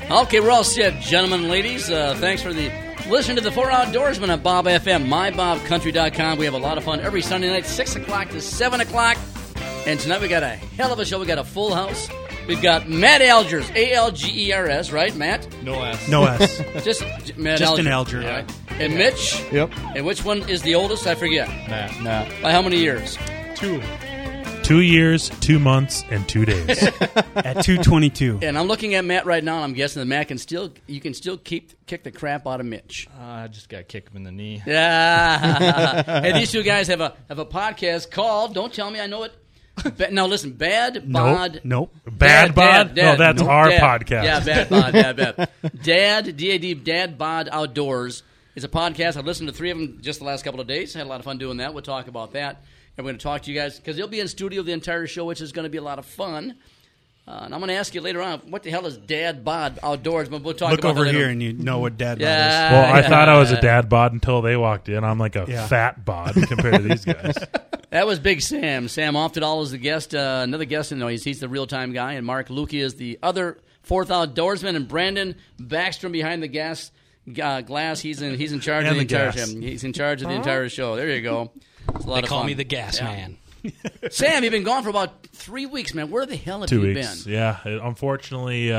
Okay, we're all set, gentlemen and ladies. Thanks for listening to the 4 Outdoorsmen at Bob FM, mybobcountry.com. We have a lot of fun every Sunday night, 6 o'clock to 7 o'clock. And tonight we got a hell of a show. We got a full house. We've got Matt Algers, A-L-G-E-R-S, right, Matt? No S. No S. Just Matt Just Alger. an Alger. All right. And Mitch? Yep. And which one is the oldest? I forget. Matt. By how many years? 2. 2 years, 2 months, and 2 days. At 222. And I'm looking at Matt right now, and I'm guessing that Matt you can still kick the crap out of Mitch. I just got to kick him in the knee. Yeah. Hey, these two guys have a podcast called, don't tell me I know it. Now listen, Bad Bod. Nope. Bad Bod? No, that's our podcast. Yeah, Bad Bod. Bad. Dad, D-A-D, Dad Bod Outdoors is a podcast. I've listened to 3 of them just the last couple of days. Had a lot of fun doing that. We'll talk about that. And we're going to talk to you guys because they'll be in studio the entire show, which is going to be a lot of fun. And I'm going to ask you later on, what the hell is Dad Bod Outdoors? But we'll talk Look about over that later. here and you know what Dad Bod is. Well, I thought I was a dad bod until they walked in. I'm like a fat bod compared to these guys. That was Big Sam. Sam Oftedal is the guest. Another guest. No, he's the real-time guy. And Mark Lukey is the other 4th Outdoorsman. And Brandon Backstrom behind the glass. He's in charge of the entire show. He's in charge of the entire show. There you go. It's a lot of fun. They call me the gas man. Sam, you've been gone for about 3 weeks, man. Where the hell have 2 you weeks. been? Yeah. Unfortunately,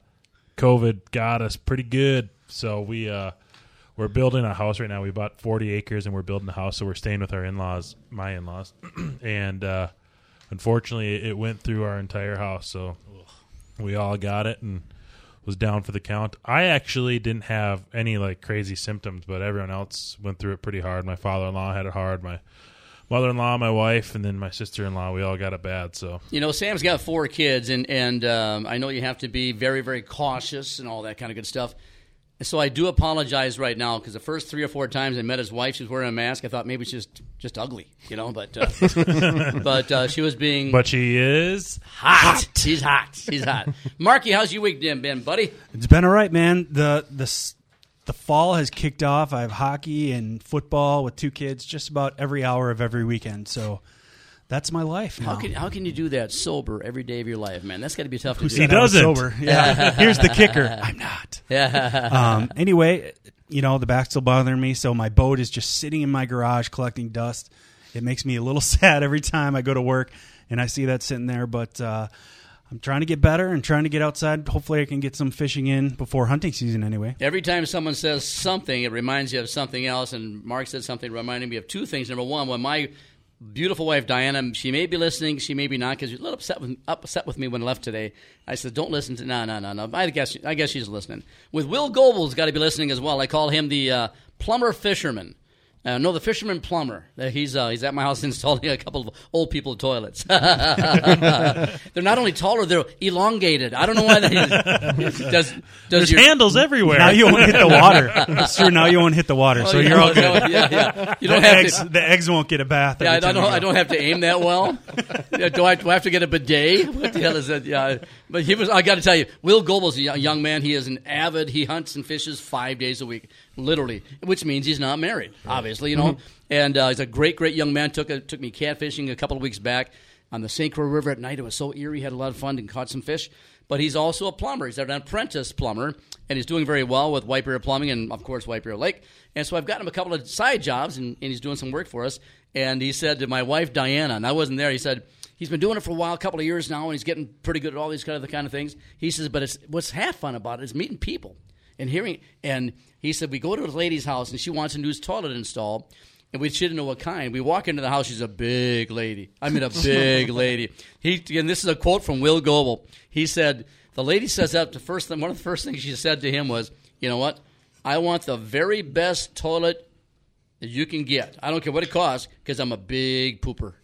COVID got us pretty good. So we're building a house right now. We bought 40 acres, and we're building a house. So we're staying with our in-laws, my in-laws. And unfortunately, it went through our entire house. So we all got it and was down for the count. I actually didn't have any crazy symptoms, but everyone else went through it pretty hard. My father-in-law had it hard. My mother-in-law, my wife, and then my sister-in-law, we all got it bad. So Sam's got 4 kids, and I know you have to be very, very cautious and all that kind of good stuff. And so I do apologize right now because the first 3 or 4 times I met his wife, she was wearing a mask. I thought maybe she's just ugly, but but she was being. But she is hot. She's hot. Marky, how's your week been, buddy? It's been all right, man. The fall has kicked off. I have hockey and football with 2 kids just about every hour of every weekend. So that's my life now. How can you do that sober every day of your life, man? That's got to be tough to do. He doesn't. Sober. Yeah. Here's the kicker. I'm not. Yeah. Anyway, the back's still bothering me, so my boat is just sitting in my garage collecting dust. It makes me a little sad every time I go to work and I see that sitting there, but I'm trying to get better and trying to get outside. Hopefully I can get some fishing in before hunting season anyway. Every time someone says something, it reminds you of something else, and Mark said something reminding me of 2 things. Number one, when my beautiful wife, Diana, she may be listening, she may be not, because she was a little upset with me when I left today. I said, don't listen to, no. I guess she's listening. With Will Goebel's got to be listening as well. I call him the plumber fisherman. No, the fisherman plumber. He's at my house installing a couple of old people toilets. They're not only taller, they're elongated. I don't know why does There's handles everywhere. Now you won't hit the water. That's true. Now you won't hit the water, so you're all good. Yeah. You don't the eggs won't get a bath. Yeah, I don't have to aim that well. Do I have to get a bidet? What the hell is that? Yeah, but I got to tell you, Will Goebel's a young man. He is he hunts and fishes 5 days a week, literally, which means he's not married, obviously, And he's a great, great young man. Took me catfishing a couple of weeks back on the St. Croix River at night. It was so eerie. Had a lot of fun and caught some fish. But he's also a plumber. He's an apprentice plumber, and he's doing very well with White Bear Plumbing and, of course, White Bear Lake. And so I've gotten him a couple of side jobs, and he's doing some work for us. And he said to my wife, Diana, and I wasn't there, he said, he's been doing it for a while, a couple of years now, and he's getting pretty good at all these kind of things. He says, but what's half fun about it is meeting people and hearing. And he said, we go to a lady's house, and she wants a new toilet installed. And we didn't know what kind. We walk into the house. She's a big lady. I mean, a big lady. And this is a quote from Will Goebel. He said, the lady says that one of the first things she said to him was, you know what? I want the very best toilet that you can get. I don't care what it costs because I'm a big pooper.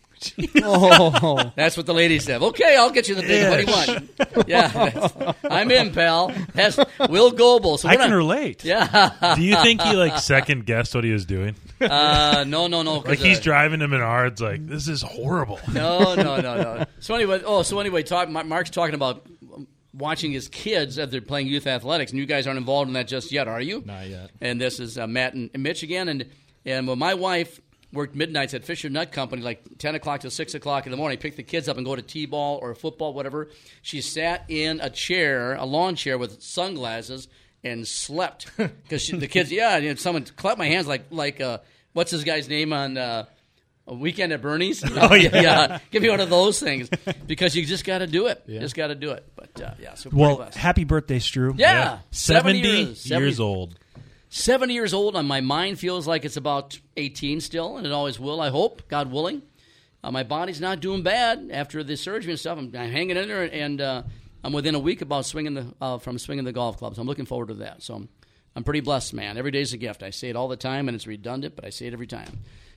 Oh. That's what the lady said. Okay, I'll get you the big. What do you want? Yeah, I'm in, pal. That's Will Goebel. So I can relate. Yeah. Do you think he second guessed what he was doing? No. Like he's driving him in ours. Like this is horrible. No. So anyway, Mark's talking about watching his kids as they're playing youth athletics, and you guys aren't involved in that just yet, are you? Not yet. And this is Matt and Mitch again, and well, my wife worked midnights at Fisher Nut Company, like 10 o'clock to 6 o'clock in the morning, pick the kids up and go to T-ball or football, whatever. She sat in a chair, a lawn chair with sunglasses, and slept. Because the kids, someone clapped my hands like what's this guy's name on A Weekend at Bernie's? Oh, yeah. Give me one of those things. Because you just got to do it. You just got to do it. But, so pretty Well, blessed. happy birthday, Stu. Yeah. 70 years. years old. 70 years old, and my mind feels like it's about 18 still, and it always will, I hope, God willing. My body's not doing bad after the surgery and stuff. I'm hanging in there, and I'm within a week about swinging the golf club, so I'm looking forward to that. So I'm pretty blessed, man. Every day's a gift. I say it all the time, and it's redundant, but I say it every time.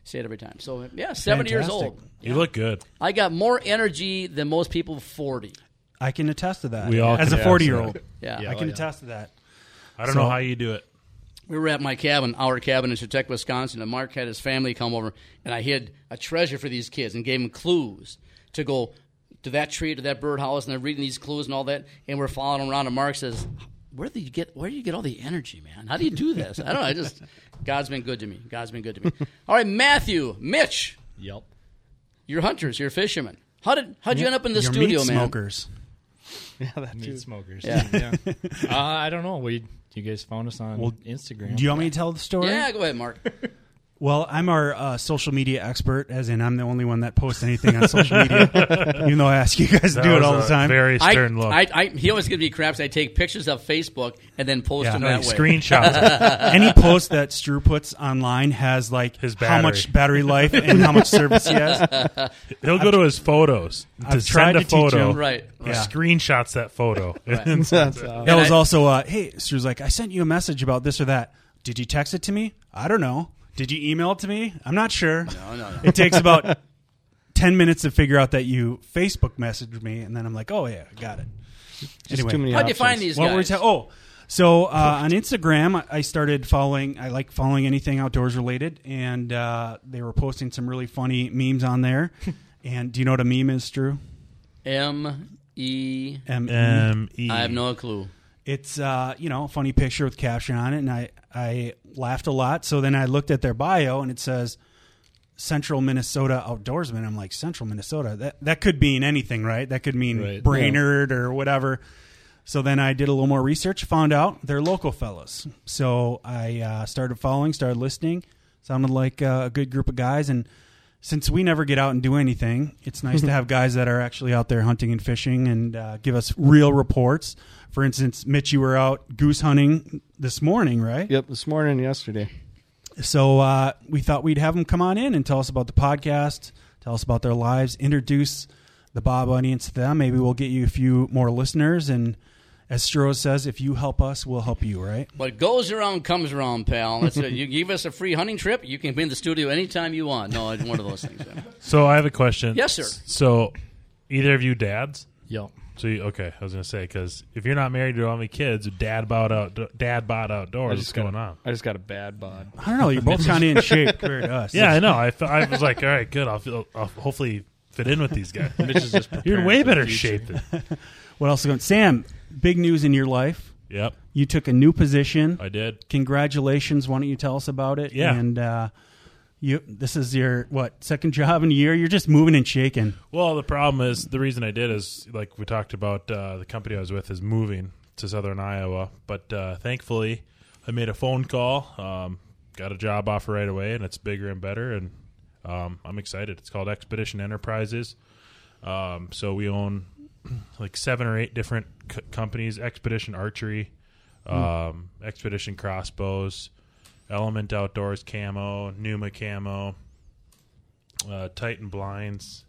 So, 70 years old. You look good. I got more energy than most people 40. I can attest to that. We all as can a attest to 40-year-old. Yeah. I can attest to that. I don't know how you do it. We were at my cabin, our cabin in Chautauqua, Wisconsin, and Mark had his family come over, and I hid a treasure for these kids and gave them clues to go to that tree, to that birdhouse, and they're reading these clues and all that, and we're following them around, and Mark says, where do you get all the energy, man? How do you do this? I don't know. God's been good to me. All right, Matthew, Mitch, Yep. you're hunters, you're fishermen. How'd you end up in the You're studio, meat man? smokers. Yeah, that meat smokers. Yeah. I don't know. You guys found us on Instagram. Do you want me to tell the story? Yeah, go ahead, Mark. Well, I'm our social media expert, as in I'm the only one that posts anything on social media, even though I ask you guys to That do it was all a the time. Very stern look. He always gives me craps. I take pictures of Facebook and then post them that way. Screenshots. Any post that Stu puts online has like His how battery. much battery life and how much service he has. He'll go to his photos to I've tried send a to teach photo. him. Right. Yeah. Screenshots that photo. That's, That was also, hey, Stu's like, I sent you a message about this or that. Did you text it to me? I don't know. Did you email it to me? I'm not sure. No. It takes about 10 minutes to figure out that you Facebook messaged me, and then I'm like, oh, yeah, I got it. just too many How'd you options. find these What were we guys? so on Instagram, I started following. I like following anything outdoors related, and they were posting some really funny memes on there. And do you know what a meme is, Drew? M-E. M-E. I have no clue. It's a funny picture with caption on it, and I laughed a lot. So then I looked at their bio, and it says Central Minnesota Outdoorsman. I'm like, Central Minnesota? That could mean anything, right? That could mean Right. Brainerd or whatever. So then I did a little more research, found out they're local fellas. So I started following, started listening. Sounded like a good group of guys. And since we never get out and do anything, it's nice to have guys that are actually out there hunting and fishing and give us real reports. For instance, Mitch, you were out goose hunting this morning, right? Yep, this morning and yesterday. So we thought we'd have them come on in and tell us about the podcast, tell us about their lives, introduce the Bob audience to them. Maybe we'll get you a few more listeners. And as Stroh says, if you help us, we'll help you, right? What goes around comes around, pal. You give us a free hunting trip, you can be in the studio anytime you want. No, it's one of those things. So I have a question. Yes, sir. So either of you dads? Yep. So okay, I was going to say, because if you're not married to all my kids, dad bod outdoors. What's going on? I just got a bad bod. I don't know. You're both kind of in shape compared to us. Yeah, I know. I was like, all right, good. I'll hopefully fit in with these guys. Mitch is just You're in preparing way for the better future. shape than. What else is going on? Sam, big news in your life. Yep, You took a new position. I did. Congratulations. Why don't you tell us about it? Yeah. And this is your, second job in a year? You're just moving and shaking. Well, the problem is, the reason I did is, like we talked about, the company I was with is moving to southern Iowa. But thankfully, I made a phone call, got a job offer right away, and it's bigger and better, and I'm excited. It's called Expedition Enterprises. So we own like 7 or 8 different companies: Expedition Archery, Expedition Crossbows, Element Outdoors Camo, Numa Camo, Titan Blinds.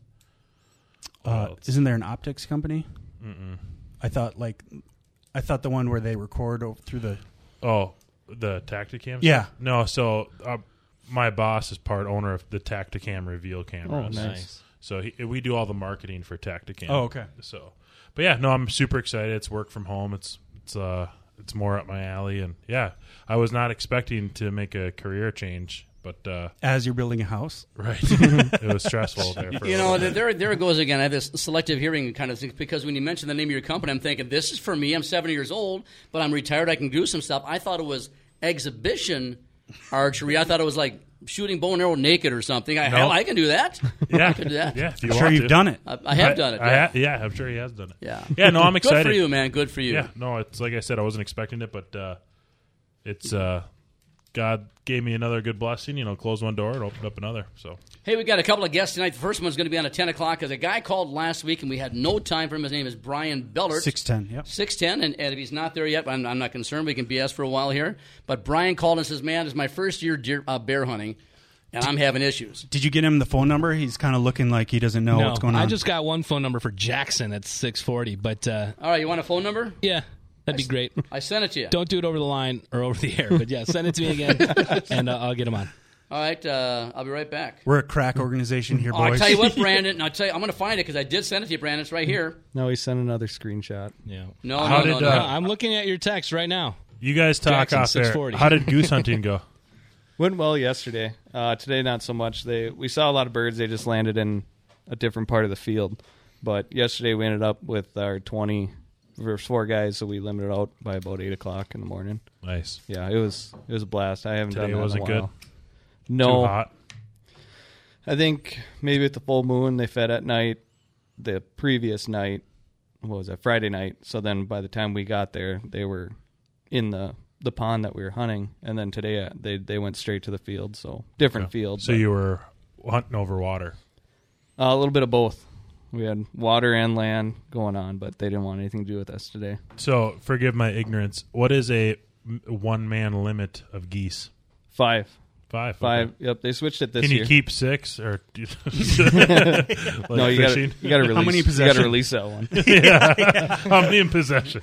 Isn't there an optics company? Mm-mm. I thought the one where they record through the. Oh, the Tacticam? Yeah. No, so my boss is part owner of the Tacticam Reveal cameras. Oh, nice. So we do all the marketing for Tacticam. Oh, okay. So, but yeah, no, I'm super excited. It's work from home. It's more up my alley, and yeah, I was not expecting to make a career change, but As you're building a house. right, it was stressful there. For a little bit. there it goes again. I have this selective hearing kind of thing because when you mention the name of your company, I'm thinking, this is for me. I'm 70 years old, but I'm retired. I can do some stuff. I thought it was exhibition archery. I thought it was like shooting bow and arrow naked or something. No. I can do that. Yeah, I can do that. Yeah, if you I'm want sure you've to. done it. I have done it. Yeah. I'm sure he has done it. Yeah. Yeah, no, I'm excited. Good for you, man. Good for you. Yeah, no, it's like I said, I wasn't expecting it, but it's God gave me another good blessing. Closed one door and opened up another. So Hey, we got a couple of guests tonight. The first one's going to be on at 10 o'clock because a guy called last week and we had no time for him. His name is Brian Bellert. 6'10", yep. 6'10", and if he's not there yet, I'm not concerned. We can BS for a while here. But Brian called and says, man, it's my first year bear hunting, and I'm having issues. Did you get him the phone number? He's kind of looking like he doesn't know what's going on. I just got one phone number for Jackson at 640, but All right, you want a phone number? yeah, that'd be great. I sent it to you. Don't do it over the line or over the air, but yeah, send it to me again, and I'll get him on. All right, I'll be right back. We're a crack organization here, boys. I'll tell you what, Brandon. I'm going to find it because I did send it to you, Brandon. It's right here. No, he sent another screenshot. Yeah. No. I'm looking at your text right now. you guys talk Jackson, off there. 640. How did goose hunting go? Went well yesterday. Today, not so much. We saw a lot of birds. They just landed in a different part of the field. But yesterday, we ended up with our 20 versus 4 guys, so we limited out by about 8 o'clock in the morning. Nice. Yeah, it was a blast. I haven't Today done that wasn't in a while. good. No, Too hot. I think maybe with the full moon they fed at night. The previous night, what was that, Friday night? So then by the time we got there, they were in the pond that we were hunting. And then today they went straight to the field, so different field. So you were hunting over water. A little bit of both. We had water and land going on, but they didn't want anything to do with us today. So forgive my ignorance. What is a one-man limit of geese? 5. 5. 5. Okay. Yep, they switched it this Can year. you keep 6 or like No, you fishing? got to release. How many You got possessions? to release that one. Yeah. How many in possession?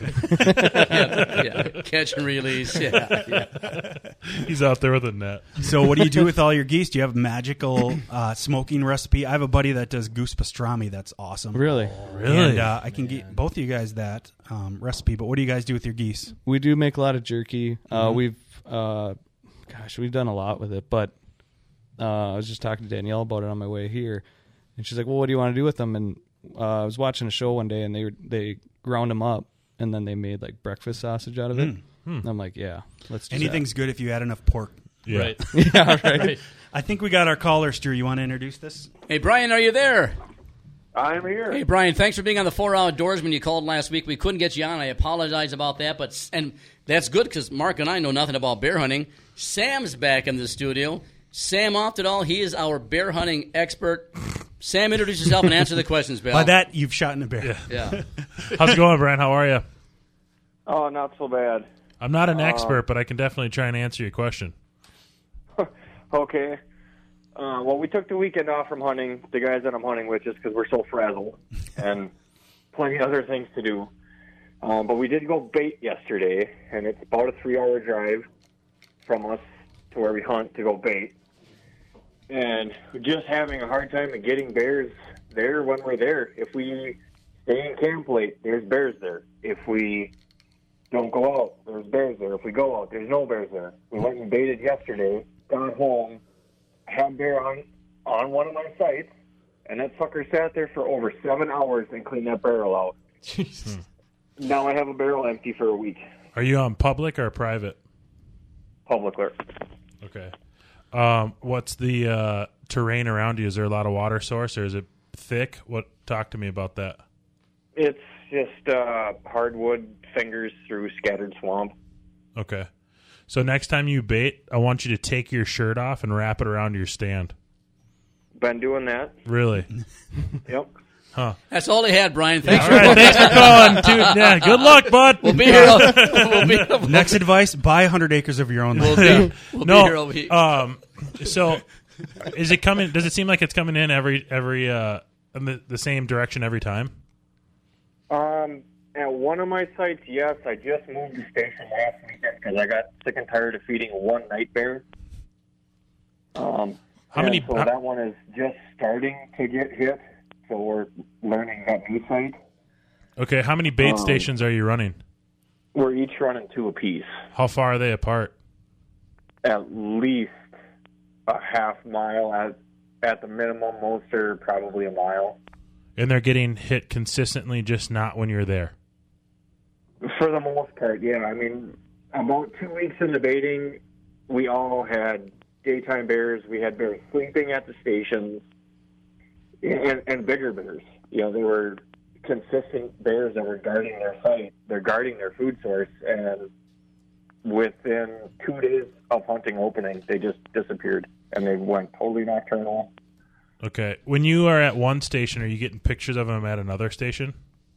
Yeah. Catch and release. Yeah. He's out there with a net. So what do you do with all your geese? Do you have a magical smoking recipe? I have a buddy that does goose pastrami. That's awesome. Really? And I can get both of you guys that recipe. But what do you guys do with your geese? We do make a lot of jerky. We've done a lot with it. But I was just talking to Danielle about it on my way here, and she's like, "Well, what do you want to do with them?" And I was watching a show one day, and they ground them up, and then they made like breakfast sausage out of it. And I'm like, "Yeah, let's do Anything's good if you add enough pork. Yeah. Right. that." Yeah, right. I think we got our caller, Stu. You want to introduce this? Hey, Brian, are you there? I'm here. Hey, Brian, thanks for being on the 4 Outdoorsman. You called last week. We couldn't get you on. I apologize about that. And that's good because Mark and I know nothing about bear hunting. Sam's back in the studio. Sam Oftedal, he is our bear hunting expert. Sam, introduce yourself and answer the questions, pal. By that, you've shot in a bear. Yeah. How's it going, Brian? How are you? Oh, not so bad. I'm not an expert, but I can definitely try and answer your question. Okay. Well, we took the weekend off from hunting, the guys that I'm hunting with, just because we're so frazzled and plenty of other things to do. But we did go bait yesterday, and it's about a 3-hour drive from us to where we hunt to go bait. And we're just having a hard time of getting bears there when we're there. If we stay in camp late, there's bears there. If we don't go out, there's bears there. If we go out, there's no bears there. We went and baited yesterday, got home, had bear hunt on one of my sites, and that sucker sat there for over 7 hours and cleaned that barrel out. Now I have a barrel empty for a week. Are you on public or private? Public alert. Okay. What's the terrain around you? Is there a lot of water source, or is it thick? Talk to me about that. It's just hardwood fingers through scattered swamp. Okay. So next time you bait, I want you to take your shirt off and wrap it around your stand. Been doing that. Really? Yep. Huh. That's all they had, Brian. Thanks All right. Thanks for calling. Dude, yeah, good luck, bud. We'll be here. We'll be, Next advice: buy 100 acres of your own we'll land. be, we'll be here all week. So is it coming? Does it seem like it's coming in every in the same direction every time? At one of my sites, yes. I just moved the station last weekend because I got sick and tired of feeding one night bear. How many? So that one is just starting to get hit. So we're learning that new site. Okay. How many bait stations are you running? We're each running 2 apiece. How far are they apart? At least a half mile. At the minimum, most are probably a mile. And they're getting hit consistently, just not when you're there. For the most part, yeah. I mean, about 2 weeks into baiting, we all had daytime bears. We had bears sleeping at the stations, and bigger bears. You know, they were consistent bears that were guarding their site. They're guarding their food source, and within 2 days of hunting opening, they just disappeared, and they went totally nocturnal. Okay. When you are at one station, are you getting pictures of them at another station?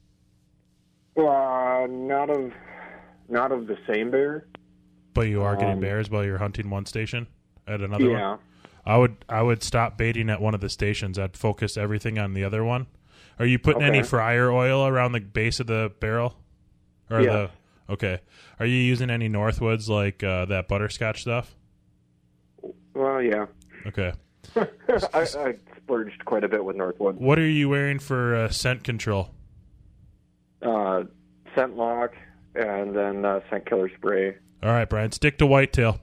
Not of the same bear. But you are getting bears while you're hunting one station at another one? Yeah. I would stop baiting at one of the stations. I'd focus everything on the other one. Are you putting any fryer oil around the base of the barrel? Yeah. Okay. Are you using any Northwoods like that butterscotch stuff? Well, yeah. Okay. I splurged quite a bit with Northwood. What are you wearing for scent control? Scent lock and then scent killer spray. All right, Brian, stick to whitetail.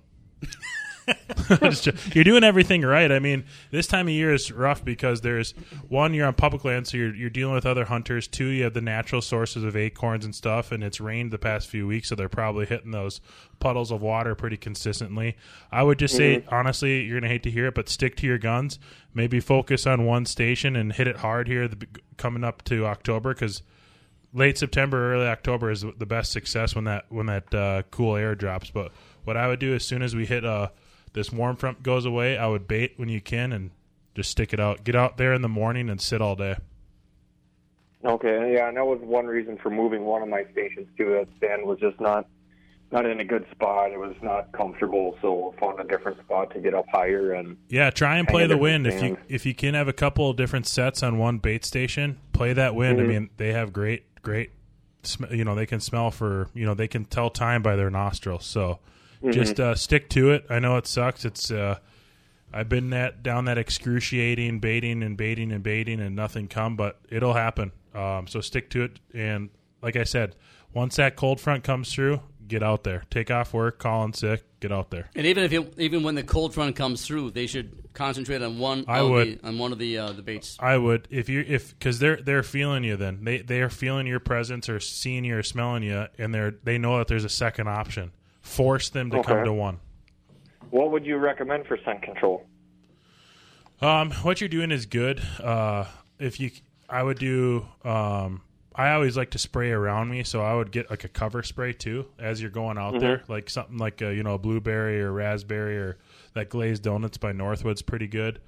You're doing everything right. I mean, this time of year is rough because there's one, you're on public land, so you're dealing with other hunters. Two, you have the natural sources of acorns and stuff, and it's rained the past few weeks, so they're probably hitting those puddles of water pretty consistently. I would just say, honestly, you're going to hate to hear it, but stick to your guns. Maybe focus on one station and hit it hard here coming up to October, because late September, early October is the best success when that cool air drops. But what I would do as soon as we hit this warm front goes away, I would bait when you can and just stick it out. Get out there in the morning and sit all day. Okay, yeah, and that was one reason for moving one of my stations too. That stand was just not in a good spot. It was not comfortable, so found a different spot to get up higher. And yeah, try and play the wind. If you can have a couple of different sets on one bait station, play that wind. I mean, they have great. They can smell they can tell time by their nostrils. So. Just stick to it. I know it sucks. It's I've been down that excruciating baiting and nothing come, but it'll happen. So stick to it. And like I said, once that cold front comes through, get out there. Take off work, call in sick, get out there. And even when the cold front comes through, they should concentrate on one of the baits. I would because they're feeling you. Then they are feeling your presence or seeing you or smelling you, and they know that there's a second option. Force them to come to one. What would you recommend for scent control? What you're doing is good. I would do. I always like to spray around me, so I would get like a cover spray too as you're going out there, like something like a blueberry or raspberry or that glazed donuts by Northwood's pretty good.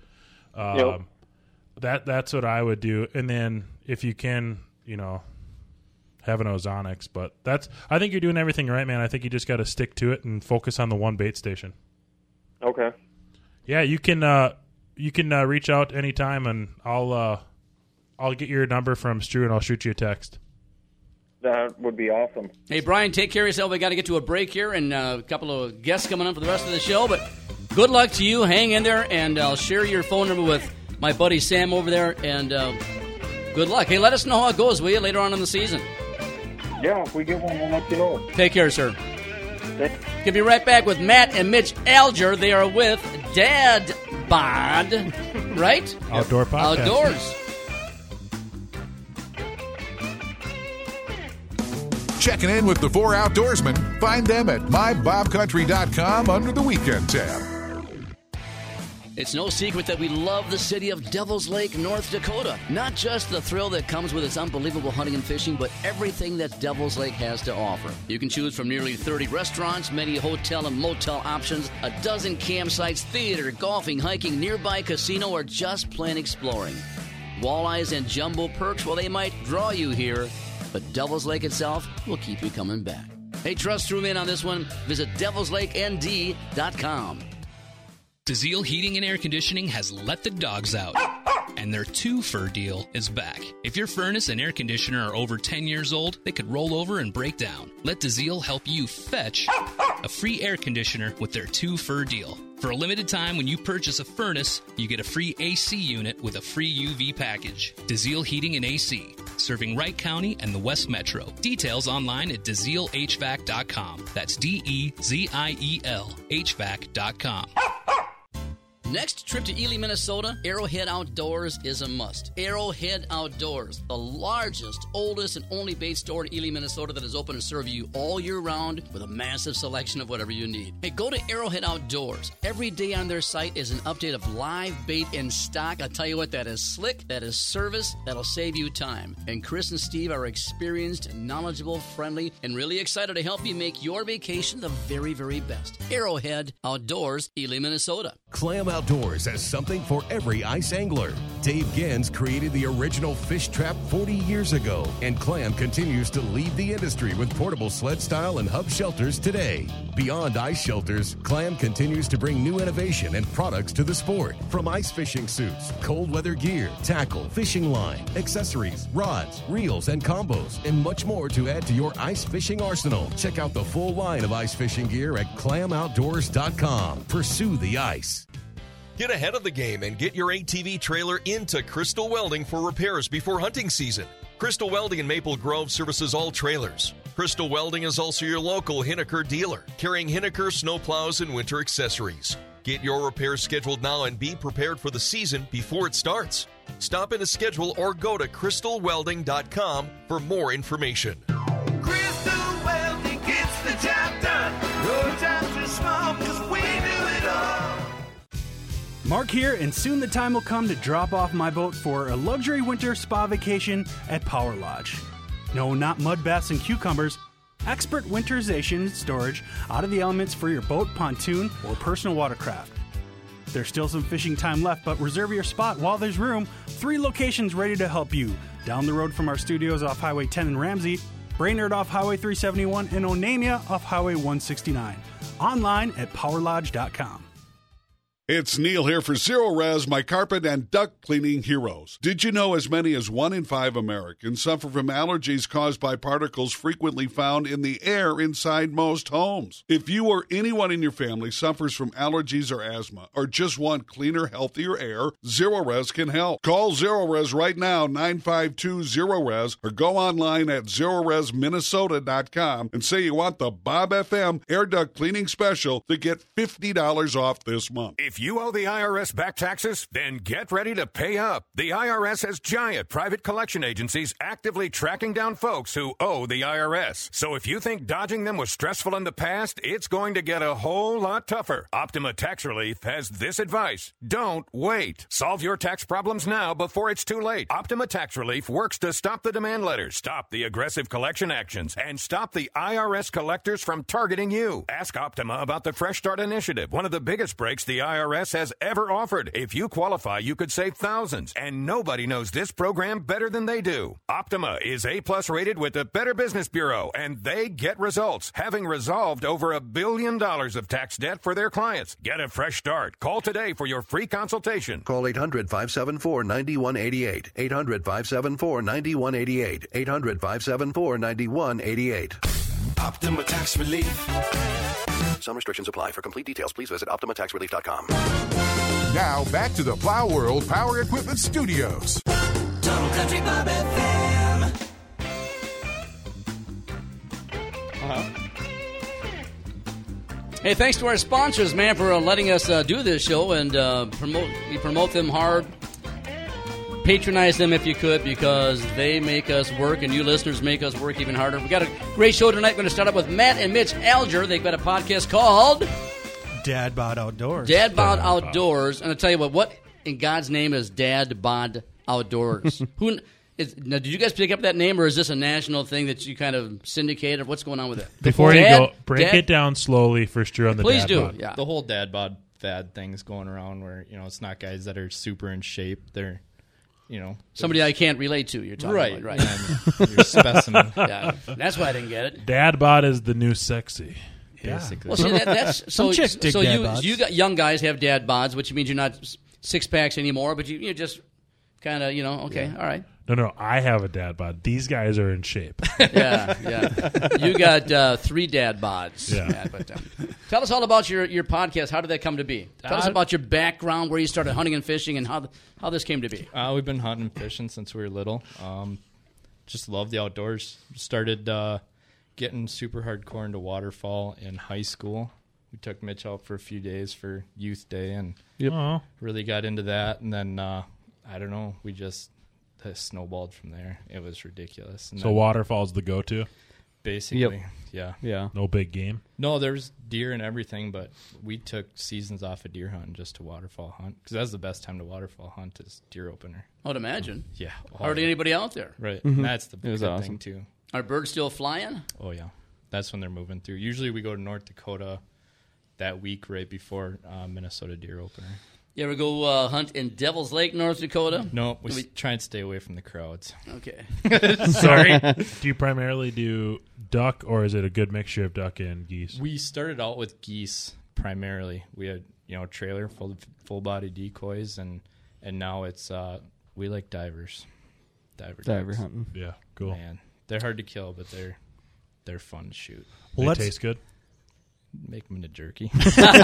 That's what I would do, and then if you can, have an ozonics, but I think you're doing everything right, man. I think you just got to stick to it and focus on the one bait station. Okay. Yeah, you can reach out anytime, and I'll get your number from Stu, and I'll shoot you a text. That would be awesome. Hey, Brian, take care of yourself. We got to get to a break here, and a couple of guests coming on for the rest of the show, but good luck to you. Hang in there, and I'll share your phone number with my buddy Sam over there, and good luck. Hey, let us know how it goes, will you, later on in the season? Yeah, if we get one, we'll let you know. Take care, sir. We'll be right back with Matt and Mitch Alger. They are with Dad Bod, right? Outdoor podcast. Outdoors. Checking in with the 4 Outdoorsmen. Find them at mybobcountry.com under the weekend tab. It's no secret that we love the city of Devil's Lake, North Dakota. Not just the thrill that comes with its unbelievable hunting and fishing, but everything that Devil's Lake has to offer. You can choose from nearly 30 restaurants, many hotel and motel options, a dozen campsites, theater, golfing, hiking, nearby casino, or just plain exploring. Walleyes and jumbo perks, well, they might draw you here, but Devil's Lake itself will keep you coming back. Hey, trust through me on this one. Visit devilslakend.com. DeZiel Heating and Air Conditioning has let the dogs out, and their 2-fur deal is back. If your furnace and air conditioner are over 10 years old, they could roll over and break down. Let DeZiel help you fetch a free air conditioner with their 2-fur deal. For a limited time, when you purchase a furnace, you get a free AC unit with a free UV package. DeZiel Heating and AC, serving Wright County and the West Metro. Details online at DeZielHVAC.com. That's DEZIEL HVAC.com. Next trip to Ely, Minnesota, Arrowhead Outdoors is a must. Arrowhead Outdoors, the largest, oldest, and only bait store in Ely, Minnesota that is open to serve you all year round with a massive selection of whatever you need. Hey, go to Arrowhead Outdoors. Every day on their site is an update of live bait in stock. I'll tell you what, that is slick, that is service, that'll save you time. And Chris and Steve are experienced, knowledgeable, friendly, and really excited to help you make your vacation the very, very best. Arrowhead Outdoors, Ely, Minnesota. Clam Outdoors has something for every ice angler. Dave Gens created the original fish trap 40 years ago, and Clam continues to lead the industry with portable sled style and hub shelters today. Beyond ice shelters, Clam continues to bring new innovation and products to the sport. From ice fishing suits, cold weather gear, tackle, fishing line, accessories, rods, reels, and combos, and much more to add to your ice fishing arsenal. Check out the full line of ice fishing gear at clamoutdoors.com. Pursue the ice. Get ahead of the game and get your ATV trailer into Crystal Welding for repairs before hunting season. Crystal Welding in Maple Grove services all trailers. Crystal Welding is also your local Hinneker dealer, carrying Hinneker snowplows and winter accessories. Get your repairs scheduled now and be prepared for the season before it starts. Stop in to schedule or go to crystalwelding.com for more information. Crystal Welding gets the job done. No time too small because we do it all. Mark here, and soon the time will come to drop off my boat for a luxury winter spa vacation at Power Lodge. No, not mud baths and cucumbers. Expert winterization storage out of the elements for your boat, pontoon, or personal watercraft. There's still some fishing time left, but reserve your spot while there's room. 3 locations ready to help you. Down the road from our studios off Highway 10 in Ramsey, Brainerd off Highway 371, and Onamia off Highway 169. Online at powerlodge.com. It's Neil here for Zero Res, my carpet and duct cleaning heroes. Did you know as many as 1 in 5 Americans suffer from allergies caused by particles frequently found in the air inside most homes? If you or anyone in your family suffers from allergies or asthma, or just want cleaner, healthier air, Zero Res can help. Call Zero Res right now, 952-ZERO-RES, or go online at ZeroResMinnesota.com and say you want the Bob FM Air Duct Cleaning Special to get $50 off this month. If you owe the IRS back taxes, then get ready to pay up. The IRS has giant private collection agencies actively tracking down folks who owe the IRS. So if you think dodging them was stressful in the past, it's going to get a whole lot tougher. Optima Tax Relief has this advice. Don't wait. Solve your tax problems now before it's too late. Optima Tax Relief works to stop the demand letters, stop the aggressive collection actions, and stop the IRS collectors from targeting you. Ask Optima about the Fresh Start Initiative, one of the biggest breaks the IRS has ever offered. If you qualify, you could save thousands, and nobody knows this program better than they do. Optima is A+ rated with the Better Business Bureau, and they get results, having resolved over $1 billion of tax debt for their clients. Get a fresh start. Call today for your free consultation. Call 800-574-9188. 800-574-9188. 800-574-9188. Optima Tax Relief. Some restrictions apply. For complete details, please visit OptimaTaxRelief.com. Now, back to the Plow World Power Equipment Studios. Total Country Bob FM. Hey, thanks to our sponsors, man, for letting us do this show and promote them hard. Patronize them if you could, because they make us work, and you listeners make us work even harder. We got a great show tonight. We're going to start up with Matt and Mitch Alger. They've got a podcast called Dad Bod Outdoors. Dad Bod Outdoors. And I'll tell you what in God's name is Dad Bod Outdoors? Now, did you guys pick up that name, or is this a national thing that you kind of syndicated? What's going on with it? Before you go, break it down slowly for sure on the Please Dad do. Bod. Yeah. The whole Dad Bod fad thing is going around where, it's not guys that are super in shape. They're somebody I can't relate to. You're talking about, right? You're a specimen. Yeah, that's why I didn't get it. Dad bod is the new sexy. Basically. Well, see, that's so. You got young guys have dad bods, which means you're not 6-packs anymore, but you just kind of okay, all right. No, I have a dad bod. These guys are in shape. Yeah. You got 3 dad bods. Yeah. Tell us all about your podcast. How did that come to be? Tell us about your background, where you started hunting and fishing, and how this came to be. We've been hunting and fishing since we were little. Just love the outdoors. Started getting super hardcore into waterfowl in high school. we took Mitch out for a few days for Youth Day and Yep. really got into that. And then I don't know, we just snowballed from there. It was ridiculous. And So then waterfall's the go-to? basically, yeah. No big game? No, there's deer and everything, but we took seasons off of deer hunting just to waterfall hunt because that's the best time to waterfall hunt is deer opener. I would imagine. Yeah. Hardly anybody out there. Right. Mhm. And that's the It was good awesome. thing too. Are birds still flying? Oh yeah, that's when they're moving through. Usually we go to North Dakota that week right before Minnesota deer opener. You ever go hunt in Devil's Lake, North Dakota? No, we try and stay away from the crowds. Okay. Sorry. Do you primarily do duck, or is it a good mixture of duck and geese? We started out with geese primarily. We had trailer full body decoys, and now it's we like divers. Diver ducks. hunting. Yeah, cool. Man, they're hard to kill, but they're fun to shoot. Well, they taste good. Make them into jerky. Sorry,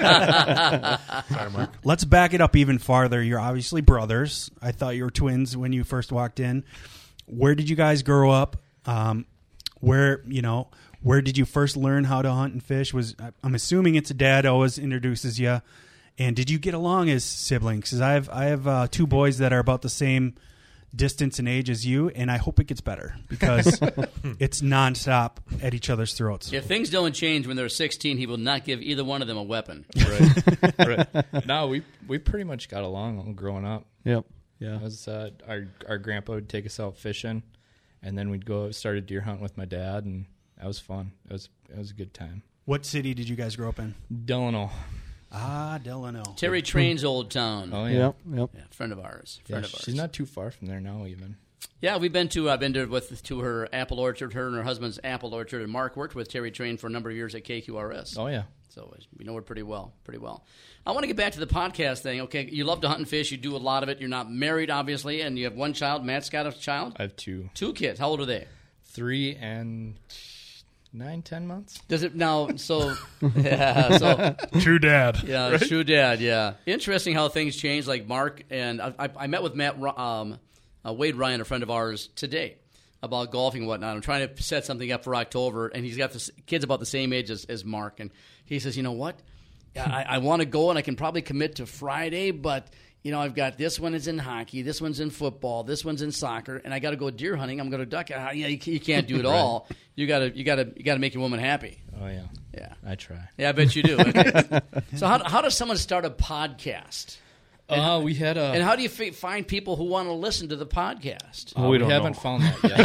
Mark. Let's back it up even farther. You're obviously brothers. I thought you were twins when you first walked in. Where did you guys grow up? Where did you first learn how to hunt and fish? I'm assuming it's a dad always introduces you. And did you get along as siblings? Because I have two boys that are about the same distance and age as you, and I hope it gets better because it's nonstop at each other's throats. If things don't change when they're 16, he will not give either one of them a weapon. Right. No, we pretty much got along growing up. Yep. Yeah. It was, our grandpa would take us out fishing, and then we'd go started deer hunting with my dad, and that was fun. It was a good time. What city did you guys grow up in? Delano. Ah, Delano. Terry Train's old town. Oh yeah. Yep. Yeah, friend of ours. She's not too far from there now, even. Yeah, I've been to her apple orchard, her and her husband's apple orchard, and Mark worked with Terry Train for a number of years at KQRS. Oh yeah. So we know her pretty well. I want to get back to the podcast thing. Okay, you love to hunt and fish. You do a lot of it. You're not married, obviously, and you have one child. Matt's got a child? I have two. Two kids. How old are they? 3 and 9-10 months. Does it now? So, yeah. So true dad. Yeah, right? True dad. Yeah. Interesting how things change. Like Mark and I met with Wade Ryan, a friend of ours, today about golfing and whatnot. I'm trying to set something up for October, and he's got kids about the same age as Mark, and he says, you know what? I want to go, and I can probably commit to Friday, but I've got this one is in hockey, this one's in football, this one's in soccer, and I got to go deer hunting. I'm going to duck. You can't do it all. You got to make your woman happy. Oh yeah, yeah. I try. Yeah, I bet you do. Okay. So how does someone start a podcast? We had and how do you find people who want to listen to the podcast? We haven't found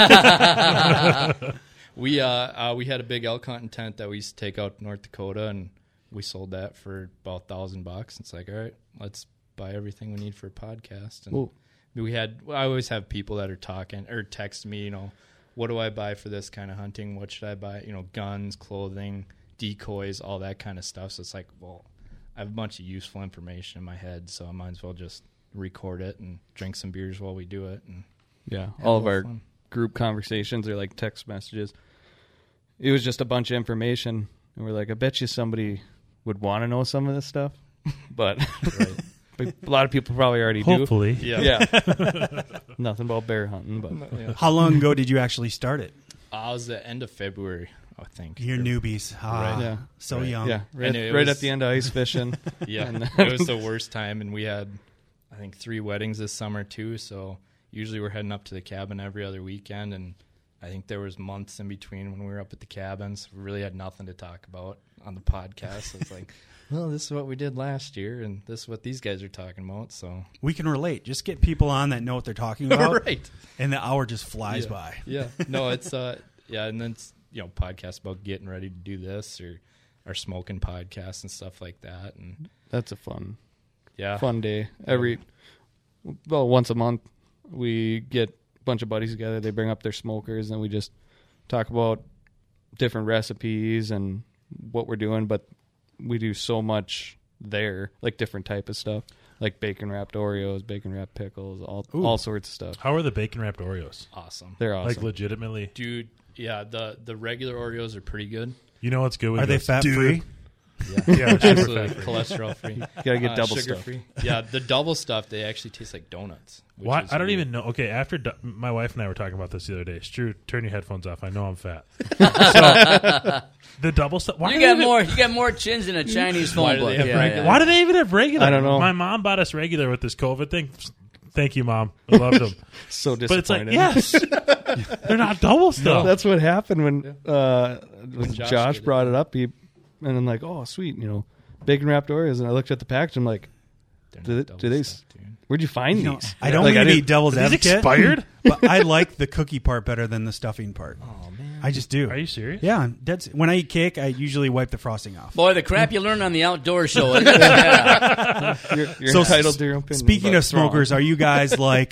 that yet. We had a big elk hunting tent that we used to take out to North Dakota, and we sold that for about $1,000. It's like, all right, let's buy everything we need for a podcast. And I always have people that are talking or text me, what do I buy for this kind of hunting? What should I buy? Guns, clothing, decoys, all that kind of stuff. So it's like, well, I have a bunch of useful information in my head, so I might as well just record it and drink some beers while we do it. And all of our group conversations are like text messages. It was just a bunch of information, and we're like, I bet you somebody would want to know some of this stuff, but a lot of people probably already do. Hopefully. Yeah. Nothing about bear hunting, but How long ago did you actually start it? It was the end of February, I think. You're newbies. Right. Yeah. So young. Yeah. Right at the end of ice fishing. Yeah. It was the worst time, and we had, I think, 3 weddings this summer too, so usually we're heading up to the cabin every other weekend, and I think there was months in between when we were up at the cabins. We really had nothing to talk about on the podcast. It's like, well, this is what we did last year, and this is what these guys are talking about. So we can relate. Just get people on that know what they're talking about, right? And the hour just flies by. Yeah, no, it's and then it's, podcasts about getting ready to do this or our smoking podcasts and stuff like that, and that's a fun day. Once a month we get a bunch of buddies together. They bring up their smokers, and we just talk about different recipes and what we're doing, but we do so much there, like different type of stuff, like bacon wrapped Oreos, bacon wrapped pickles, all sorts of stuff. How are the bacon wrapped Oreos? Awesome. They're awesome. Like legitimately. Dude, yeah, the regular Oreos are pretty good. You know what's good with Are they fat free? Yeah, super absolutely. fat-free. Cholesterol free. Gotta get double sugar stuff. free. Yeah, the double stuff, they actually taste like donuts. which Why? is I don't weird. even know. Okay, after my wife and I were talking about this the other day. Stu, turn your headphones off. I know I'm fat. So, the double stuff. Why You do got they more. You got more chins than a Chinese Why phone do book. they have Yeah, regular? yeah. Why do they even have regular? I don't know. My mom bought us regular with this COVID thing. Thank you, Mom. I loved them. So But it's like, disappointed. yes, they're not double stuff. That's what happened when Josh Josh did it. brought it up. And I'm like, oh, sweet, bacon wrapped Oreos. And I looked at the package. I'm like, They're do not they? double stuff, dude. Where'd you find these? I don't Like, mean to be didn't- devil's Are these advocate. expired? But I like the cookie part better than the stuffing part. Oh man. I just do. Are you serious? Yeah, when I eat cake, I usually wipe the frosting off. Boy, the crap you learn on the outdoor show. Yeah. You're So, entitled to your opinion. Speaking but of it's wrong. smokers, are you guys like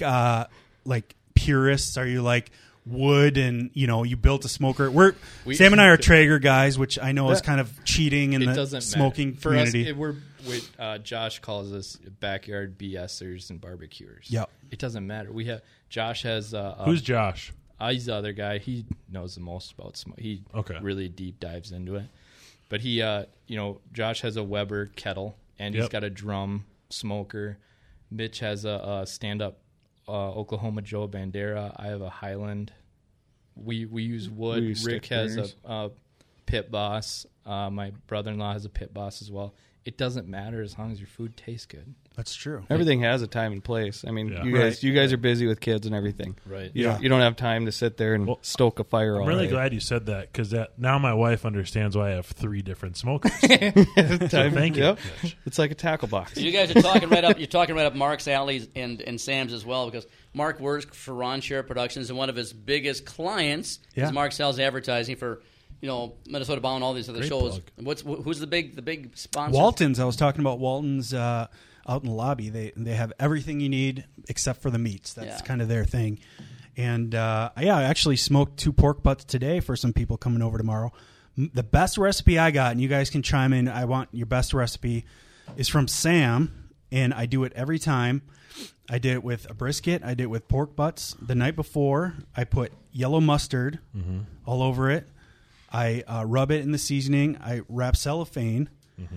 purists? Are you like wood and you built a smoker? Sam and I are Traeger guys, which I know is kind of cheating in It the doesn't smoking matter. For community. us, Josh calls us backyard BSers and barbecuers. Yep. It doesn't matter. Josh has Who's Josh? He's the other guy. He knows the most about smoke. He Okay. really deep dives into it. But he, Josh has a Weber kettle and he's Yep. got a drum smoker. Mitch has a stand-up Oklahoma Joe Bandera. I have a Highland. We use wood. We use Rick stick has burners. a Pit Boss. My brother-in-law has a Pit Boss as well. It doesn't matter as long as your food tastes good. That's true. Everything has a time and place. I mean, Yeah. you guys are busy with kids and everything. Right. You don't have time to sit there and stoke a fire I'm all really day. glad you said that because now my wife understands why I have 3 different smokers. So thank you. Yep. Mitch. It's like a tackle box. You guys are talking right up. You're talking right up Mark's alley and Sam's as well, because Mark works for Ron Share Productions, and one of his biggest clients Yeah. is Mark sells advertising for Minnesota Bound, all these other Great shows. plug. Who's the big sponsor? Walton's. I was talking about Walton's out in the lobby. They have everything you need except for the meats. That's kind of their thing. And I actually smoked 2 pork butts today for some people coming over tomorrow. The best recipe I got, and you guys can chime in. I want your best recipe is from Sam, and I do it every time. I did it with a brisket. I did it with pork butts. The night before, I put yellow mustard all over it. I rub it in the seasoning. I wrap cellophane,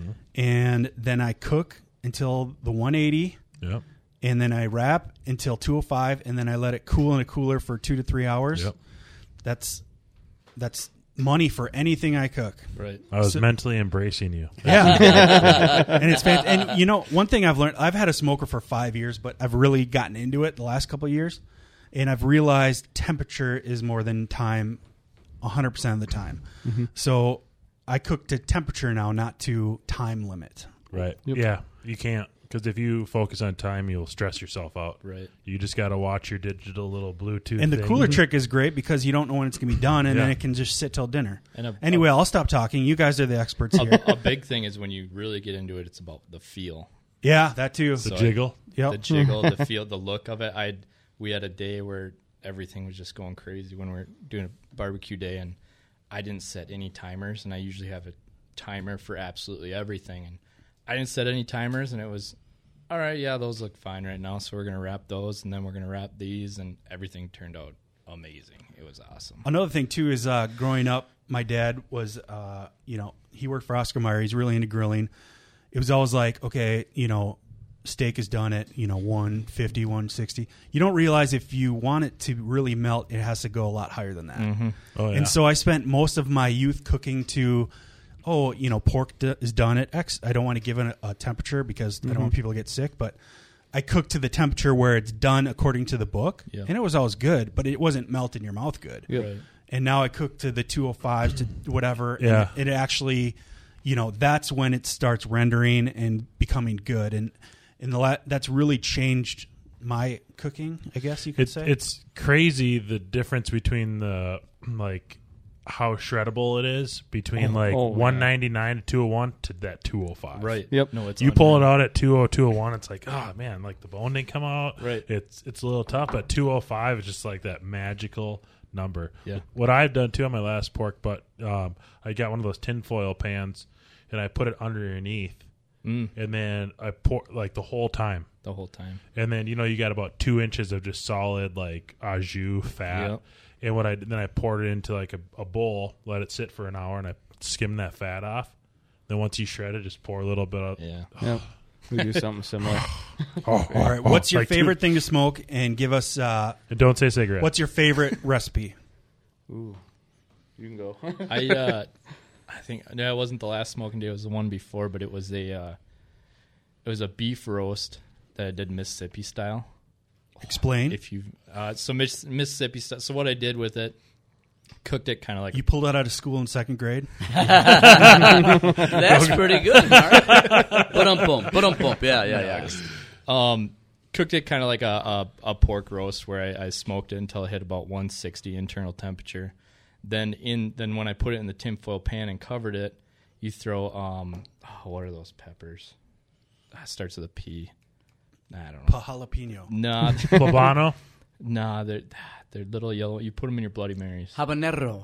and then I cook until the 180, Yep. and then I wrap until 205, and then I let it cool in a cooler for 2 to 3 hours. Yep. That's money for anything I cook. Right. I was mentally embracing you. Yeah. And it's fantastic. And one thing I've learned, I've had a smoker for 5 years, but I've really gotten into it the last couple of years, and I've realized temperature is more than time 100% of the time. So I cook to temperature now, not to time limit. Right. Yeah, you can't. Because if you focus on time, you'll stress yourself out. Right. You just got to watch your digital little Bluetooth And the thing. cooler trick is great because you don't know when it's going to be done, and Yeah. then it can just sit till dinner. And Anyway, I'll stop talking. You guys are the experts here. A big thing is when you really get into it, it's about the feel. Yeah, that too. The jiggle. Yep. The jiggle, the feel, the look of it. We had a day where everything was just going crazy when we were doing a barbecue day, and I didn't set any timers, and I usually have a timer for absolutely everything, and I didn't set any timers, and it was, all right, yeah, those look fine right now, so we're going to wrap those, and then we're going to wrap these, and everything turned out amazing. It was awesome. Another thing, too, is growing up, my dad was, he worked for Oscar Mayer. He's really into grilling. It was always like, okay, steak is done at, 150, 160. You don't realize if you want it to really melt, it has to go a lot higher than that. Mm-hmm. Oh, yeah. And so I spent most of my youth cooking to, pork is done at X. I don't want to give it a temperature because I don't want people to get sick, but I cook to the temperature where it's done according to the book. Yeah. And it was always good, but it wasn't melt in your mouth good. Yep. Right. And now I cook to the 205s to whatever. Yeah. And it actually, that's when it starts rendering and becoming good. And that's really changed my cooking, I guess you could say. It's crazy the difference between the how shreddable it is between 199 to 201 to that 205. Right. Yep. No, it's You pull it out at 201, it's like, oh man, the bone didn't come out. Right. It's a little tough, but 205 is just like that magical number. Yeah. What I've done too on my last pork, but I got one of those tinfoil pans and I put it underneath, and then I pour the whole time. The whole time. And then you got about 2 inches of just solid au jus fat. Yep. And then I poured it into a bowl, let it sit for an hour, and I skimmed that fat off. Then once you shred it, just pour a little bit of. Yeah. Yep. We do something similar. All right. What's your like favorite thing to smoke? And give us. And don't say cigarette. What's your favorite recipe? Ooh, you can go. I think it wasn't the last smoking day. It was the one before, but it was a beef roast that I did Mississippi style. Explain. If you Mississippi style. So what I did with it, cooked it kind of like You pulled that out of school in second grade? That's pretty good, Mark. Ba-dum-bum. Yeah. Cooked it kind of like a pork roast where I smoked it until it hit about 160 internal temperature. Then when I put it in the tinfoil pan and covered it, you throw what are those peppers? Starts with a P. I don't know. Jalapeno. Nah, Poblano. Nah, they're little yellow. You put them in your Bloody Marys. Habanero.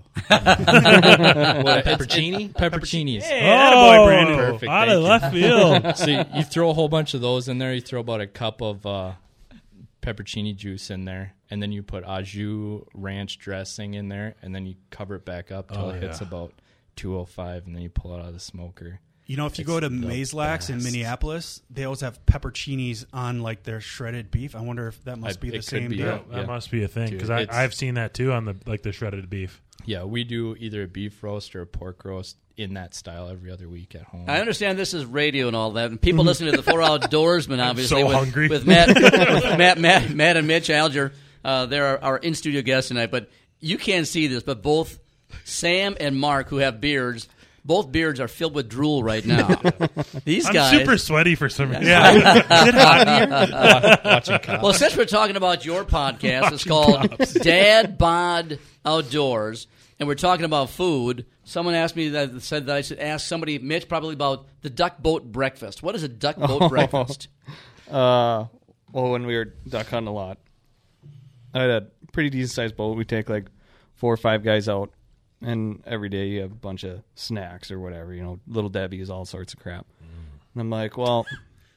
Peppercini? Peppercinis. Hey, attaboy, Brandon. Perfect. Out of left field. So you throw a whole bunch of those in there. You throw about a cup of peppercini juice in there, and then you put au jus ranch dressing in there, and then you cover it back up till it hits about 205, and then you pull it out of the smoker. You know, if you go to Mazelak's in Minneapolis, they always have peppercinis on like their shredded beef. I wonder if that must be the same deal. That must be a thing because I've seen that too on the shredded beef. Yeah, we do either a beef roast or a pork roast in that style every other week at home. I understand this is radio and all that, and people listening to the Four Outdoorsmen, obviously, so hungry. with Matt and Mitch Alger. They're our in-studio guests tonight, but you can't see this, but both Sam and Mark, who have beards, both beards are filled with drool right now. These guys, I'm super sweaty for some reason. Yeah, is it hot in here? Watching cops. Well, since we're talking about your podcast, it's called Dad Bod Outdoors, and we're talking about food. Someone asked me said that I should ask somebody, Mitch, probably about the duck boat breakfast. What is a duck boat breakfast? Well, when we were duck hunting a lot, I had a pretty decent sized boat. We take like 4 or 5 guys out, and every day you have a bunch of snacks or whatever, Little Debbie's, all sorts of crap. And I'm like, well,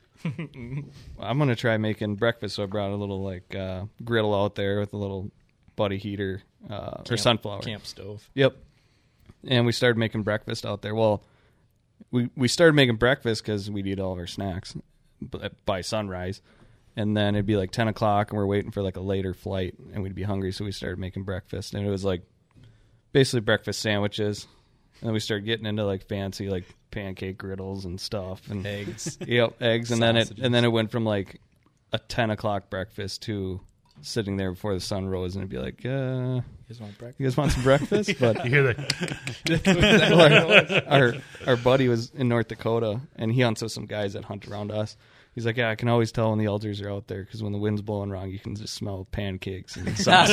I'm going to try making breakfast. So I brought a little griddle out there with a little buddy heater or sunflower. Camp stove. Yep. And we started making breakfast out there. Well, we started making breakfast because we'd eat all of our snacks by sunrise. And then it'd be like 10 o'clock and we're waiting for like a later flight and we'd be hungry. So we started making breakfast. And it was like basically breakfast sandwiches. And then we started getting into like fancy like pancake griddles and stuff and eggs. Yep, eggs. And then it went from like a 10 o'clock breakfast to sitting there before the sun rose, and it'd be like, you guys want breakfast? You guys want some breakfast? But you hear that? our buddy was in North Dakota, and he hunts with some guys that hunt around us. He's like, I can always tell when the elders are out there because when the wind's blowing wrong, you can just smell pancakes and sausage.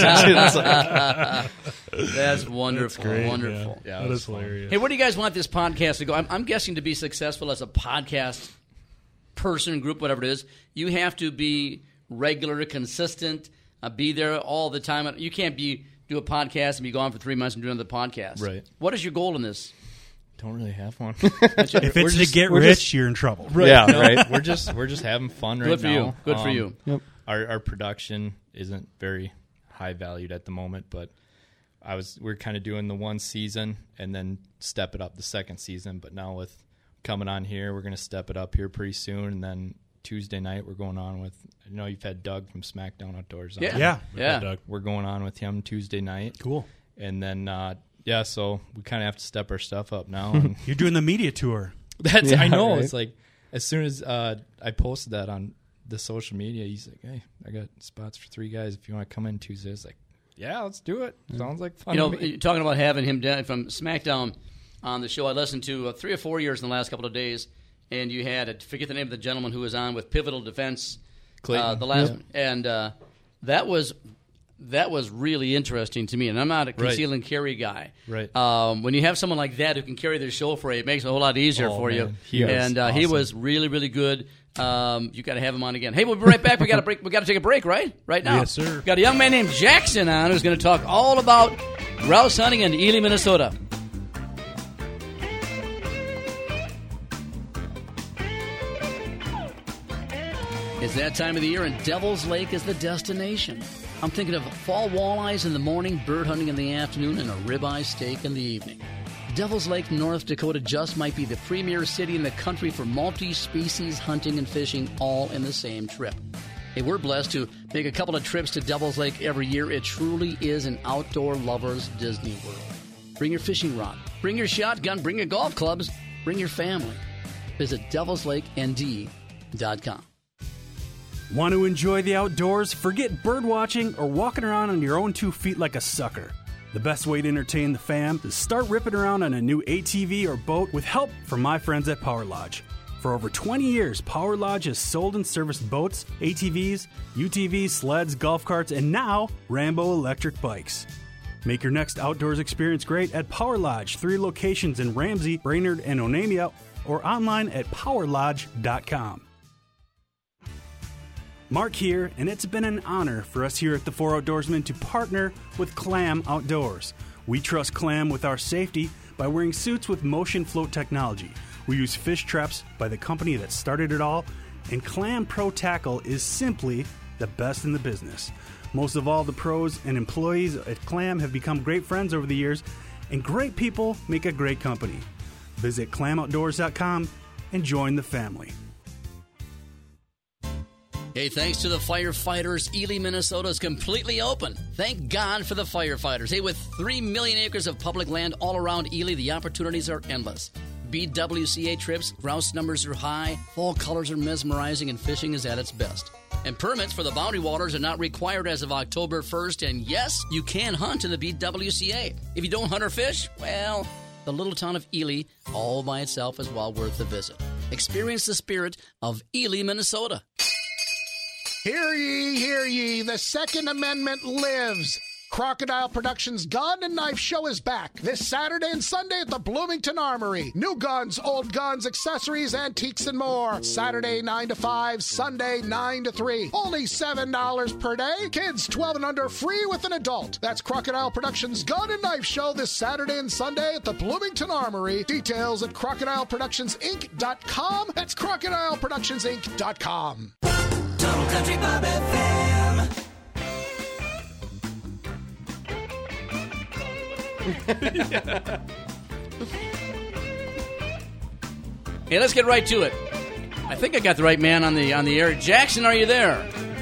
That's wonderful. That's great, wonderful. Yeah, that is hilarious. Hey, where do you guys want this podcast to go? I'm guessing to be successful as a podcast person, group, whatever it is, you have to be regular, consistent, be there all the time. You can't do a podcast and be gone for 3 months and do another podcast. Right. What is your goal in this? Don't really have one. If it's to get rich, you're in trouble. Right. Yeah, no, right. We're just having fun right Good for now. you. Good for you. Yep. Our production isn't very high valued at the moment, but we're kind of doing the one season and then step it up the second season. But now with coming on here, we're going to step it up here pretty soon, and then Tuesday night we're going on with. You've had Doug from SmackDown Outdoors. Yeah. Doug. We're going on with him Tuesday night. Cool. And then so we kind of have to step our stuff up now. And You're doing the media tour. I know. Right? It's like as soon as I posted that on the social media, he's like, "Hey, I got spots for 3 guys if you want to come in Tuesday." It's like, "Yeah, let's do it." Sounds like fun. Talking about having him from SmackDown on the show, I listened to 3 or 4 years in the last couple of days, and you had I forget the name of the gentleman who was on with Pivotal Defense, Clayton. the last one, and that was really interesting to me. And I'm not a conceal and carry guy. Right. When you have someone like that who can carry their show for you, it makes it a whole lot easier for you. He was really, really good. You got to have him on again. Hey, we'll be right back. We got to take a break right now. Yes, sir. We've got a young man named Jackson on who's going to talk all about grouse hunting in Ely, Minnesota. It's that time of the year, and Devil's Lake is the destination. I'm thinking of fall walleyes in the morning, bird hunting in the afternoon, and a ribeye steak in the evening. Devil's Lake, North Dakota just might be the premier city in the country for multi-species hunting and fishing all in the same trip. Hey, we're blessed to make a couple of trips to Devil's Lake every year. It truly is an outdoor lover's Disney World. Bring your fishing rod, bring your shotgun, bring your golf clubs, bring your family. Visit devilslakeND.com. Want to enjoy the outdoors? Forget bird watching or walking around on your own 2 feet like a sucker. The best way to entertain the fam is start ripping around on a new ATV or boat with help from my friends at Power Lodge. For over 20 years, Power Lodge has sold and serviced boats, ATVs, UTVs, sleds, golf carts, and now Rambo electric bikes. Make your next outdoors experience great at Power Lodge, 3 locations in Ramsey, Brainerd, and Onamia, or online at powerlodge.com. Mark here, and it's been an honor for us here at the 4 Outdoorsmen to partner with Clam Outdoors. We trust Clam with our safety by wearing suits with motion float technology. We use fish traps by the company that started it all, and Clam Pro Tackle is simply the best in the business. Most of all, the pros and employees at Clam have become great friends over the years, and great people make a great company. Visit clamoutdoors.com and join the family. Hey, thanks to the firefighters, Ely, Minnesota is completely open. Thank God for the firefighters. Hey, with 3 million acres of public land all around Ely, the opportunities are endless. BWCA trips, grouse numbers are high, fall colors are mesmerizing, and fishing is at its best. And permits for the Boundary Waters are not required as of October 1st, and yes, you can hunt in the BWCA. If you don't hunt or fish, well, the little town of Ely all by itself is well worth the visit. Experience the spirit of Ely, Minnesota. Hear ye, the Second Amendment lives. Crocodile Productions Gun and Knife Show is back this Saturday and Sunday at the Bloomington Armory. New guns, old guns, accessories, antiques, and more. Saturday 9 to 5, Sunday 9 to 3. Only $7 per day. Kids 12 and under free with an adult. That's Crocodile Productions Gun and Knife Show this Saturday and Sunday at the Bloomington Armory. Details at crocodileproductionsinc.com. That's crocodileproductionsinc.com. Total Country Bob FM. Hey, let's get right to it. I think I got the right man on the air. Jackson, are you there?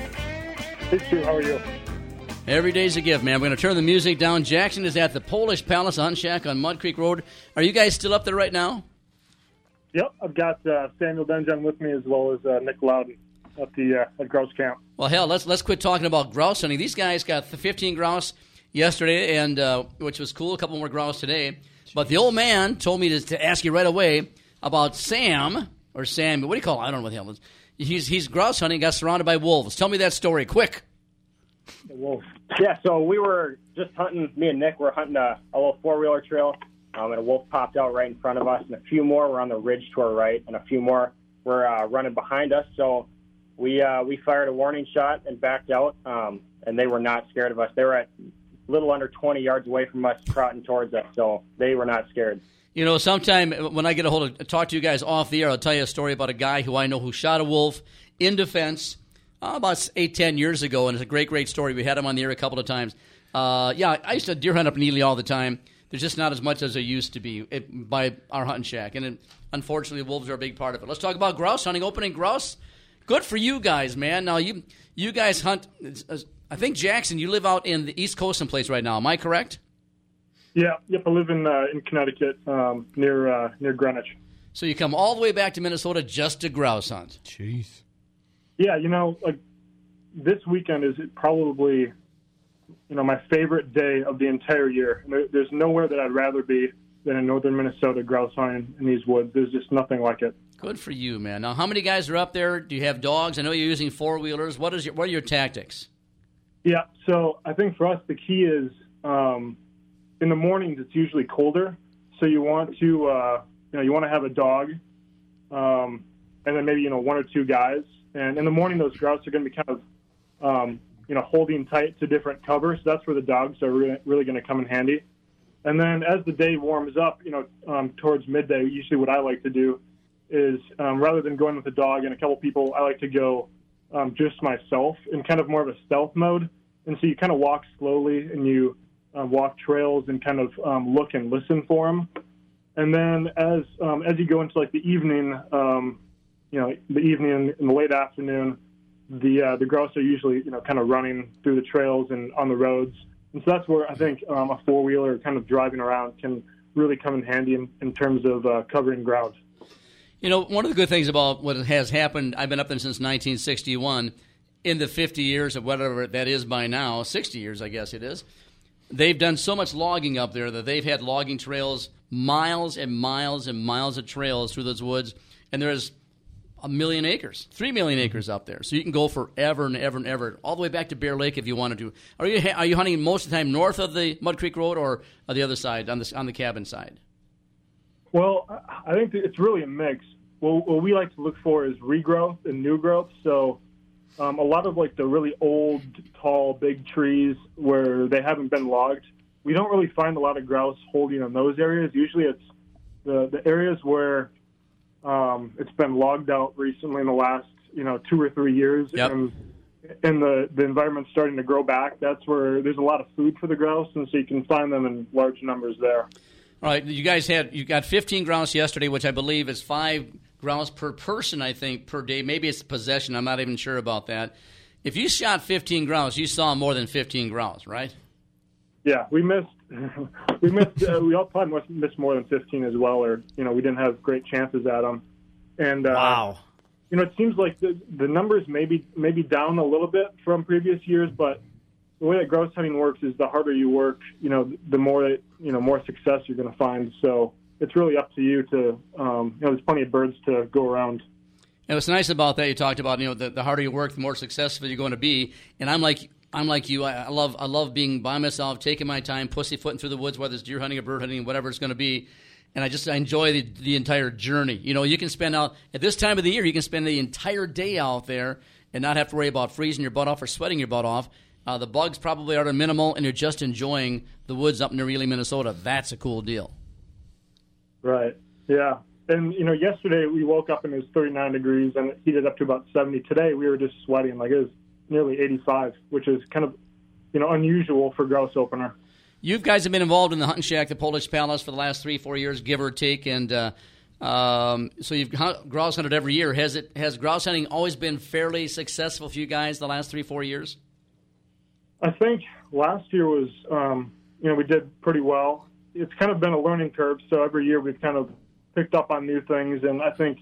Hey, Stu, how are you? Every day's a gift, man. We're going to turn the music down. Jackson is at the Polish Palace Hunt Shack on Mud Creek Road. Are you guys still up there right now? Yep, I've got Samuel Denjon with me as well as Nick Loudon at the at grouse camp. Well, hell, let's quit talking about grouse hunting. These guys got 15 grouse yesterday, and which was cool. A couple more grouse today. But the old man told me to ask you right away about Sam, or Sam. What do you call it? I don't know what the hell it is. He's grouse hunting, got surrounded by wolves. Tell me that story, quick. Wolves. Yeah, so we were just hunting. Me and Nick were hunting a little four-wheeler trail, and a wolf popped out right in front of us, and a few more were on the ridge to our right, and a few more were running behind us. So we fired a warning shot and backed out, and they were not scared of us. They were at little under 20 yards away from us, trotting towards us, so they were not scared. You know, sometime when I get a hold of, talk to you guys off the air, I'll tell you a story about a guy who I know who shot a wolf in defense about 8-10 years ago, and it's a great, great story. We had him on the air a couple of times. Yeah, I used to deer hunt up in Ely all the time. There's just not as much as there used to be by our hunting shack, and unfortunately, wolves are a big part of it. Let's talk about grouse hunting, opening grouse. Good for you guys, man. Now, you guys hunt, I think, Jackson, you live out in the East Coast someplace right now. Am I correct? Yeah, yep. I live in Connecticut, near Greenwich. So you come all the way back to Minnesota just to grouse hunt. Jeez. Yeah, like this weekend is probably, my favorite day of the entire year. There's nowhere that I'd rather be than in northern Minnesota grouse hunting in these woods. There's just nothing like it. Good for you, man. Now, how many guys are up there? Do you have dogs? I know you're using four-wheelers. What are your tactics? Yeah, so I think for us the key is in the mornings it's usually colder, so you want to you want to have a dog, and then maybe one or two guys. And in the morning those grouse are going to be kind of holding tight to different cover, so that's where the dogs are really going to come in handy. And then as the day warms up, towards midday, usually what I like to do is rather than going with a dog and a couple people, I like to go just myself in kind of more of a stealth mode. And so you kind of walk slowly and you walk trails and kind of look and listen for them. And then as you go into like the evening, the evening and the late afternoon, the grouse are usually kind of running through the trails and on the roads, and so that's where I think a four-wheeler kind of driving around can really come in handy in terms of covering ground. One of the good things about what has happened, I've been up there since 1961. In the 50 years of whatever that is by now, 60 years I guess it is, they've done so much logging up there that they've had logging trails, miles and miles and miles of trails through those woods, and there's 1 million acres, 3 million acres up there. So you can go forever and ever and ever, all the way back to Bear Lake if you wanted to. Are you hunting most of the time north of the Mud Creek Road or the other side, on the cabin side? Well, I think that it's really a mix. What we like to look for is regrowth and new growth. So a lot of like the really old, tall, big trees where they haven't been logged, we don't really find a lot of grouse holding in those areas. Usually it's the areas where it's been logged out recently in the last 2 or 3 years, yep. and the environment's starting to grow back. That's where there's a lot of food for the grouse, and so you can find them in large numbers there. All right, you got 15 grouse yesterday, which I believe is 5 grouse per person, I think, per day. Maybe it's possession. I'm not even sure about that. If you shot 15 grouse, you saw more than 15 grouse, right? Yeah, we missed. We all probably missed more than 15 as well, or we didn't have great chances at them. And wow, it seems like the numbers may be down a little bit from previous years, but the way that grouse hunting works is the harder you work, the more more success you're going to find. So it's really up to you to, there's plenty of birds to go around. And what's nice about that, you talked about, the harder you work, the more successful you're going to be. And I'm like you. I love being by myself, taking my time, pussyfooting through the woods, whether it's deer hunting or bird hunting, whatever it's going to be. And I enjoy the entire journey. You can spend out at this time of the year, you can spend the entire day out there and not have to worry about freezing your butt off or sweating your butt off. The bugs probably are minimal, and you're just enjoying the woods up near Ely, Minnesota. That's a cool deal. Right. Yeah. And, yesterday we woke up and it was 39 degrees and it heated up to about 70. Today we were just sweating. Like it was nearly 85, which is kind of, unusual for grouse opener. You guys have been involved in the Hunting Shack, the Polish Palace, for the last 3-4 years, give or take. And so you've grouse hunted every year. Has grouse hunting always been fairly successful for you guys the last 3-4 years? I think last year was, we did pretty well. It's kind of been a learning curve, so every year we've kind of picked up on new things, and I think,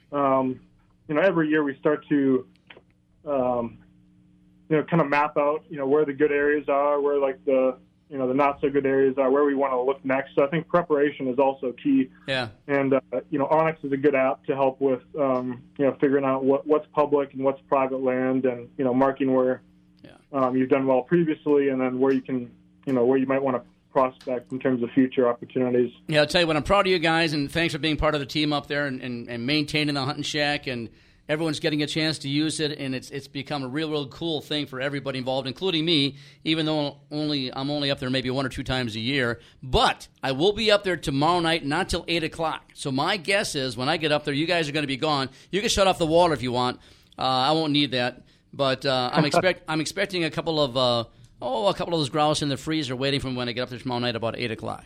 every year we start to, kind of map out, where the good areas are, where like the not so good areas are, where we want to look next. So I think preparation is also key. Yeah. And, Onyx is a good app to help with, figuring out what's public and what's private land and, marking where you've done well previously and then where you can, where you might want to prospect in terms of future opportunities. Yeah, I'll tell you what, I'm proud of you guys, and thanks for being part of the team up there and maintaining the Hunting Shack, and everyone's getting a chance to use it, and it's become a real cool thing for everybody involved, including me, even though I'm only up there maybe 1 or 2 times a year. But I will be up there tomorrow night, not till 8 o'clock. So my guess is when I get up there, you guys are going to be gone. You can shut off the water if you want. I won't need that. But I'm expecting a couple of those grouse in the freezer waiting for me when I get up there tomorrow night about 8 o'clock.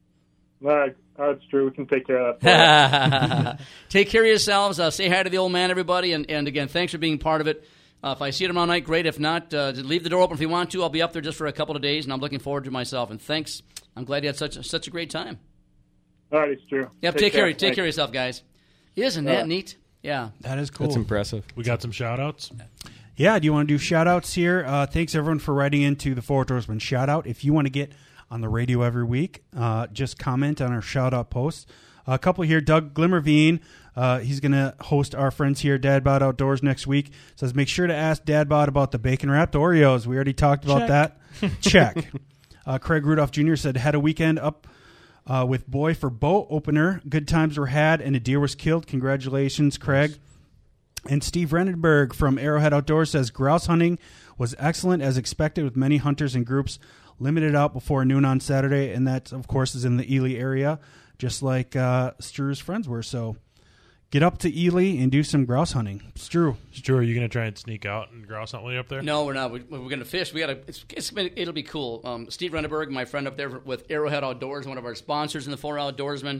That's true. We can take care of that. Take care of yourselves. Say hi to the old man, everybody. And again, thanks for being part of it. If I see you tomorrow night, great. If not, leave the door open if you want to. I'll be up there just for a couple of days, and I'm looking forward to myself. And thanks. I'm glad you had such a great time. All right, it's true. Yep, take care of yourself, guys. Isn't that neat? Yeah. That is cool. That's impressive. We got some shout-outs? Yeah, do you want to do shout-outs here? Thanks, everyone, for writing into the Four Outdoorsmen shout-out. If you want to get on the radio every week, just comment on our shout-out posts. A couple here, Doug Glimmerveen. He's going to host our friends here, Dad Bod Outdoors, next week. Says, make sure to ask Dad Bod about the bacon-wrapped Oreos. We already talked about that. Check. Craig Rudolph Jr. said, had a weekend up with Boy for Bow opener. Good times were had, and a deer was killed. Congratulations, Craig. And Steve Renenberg from Arrowhead Outdoors says, grouse hunting was excellent as expected with many hunters and groups limited out before noon on Saturday. And that, of course, is in the Ely area, just like Stru's friends were. So get up to Ely and do some grouse hunting. Stru, are you going to try and sneak out and grouse hunt when you're up there? No, we're not. We're going to fish. It'll be cool. Steve Renenberg, my friend up there with Arrowhead Outdoors, one of our sponsors in the Four Outdoorsmen.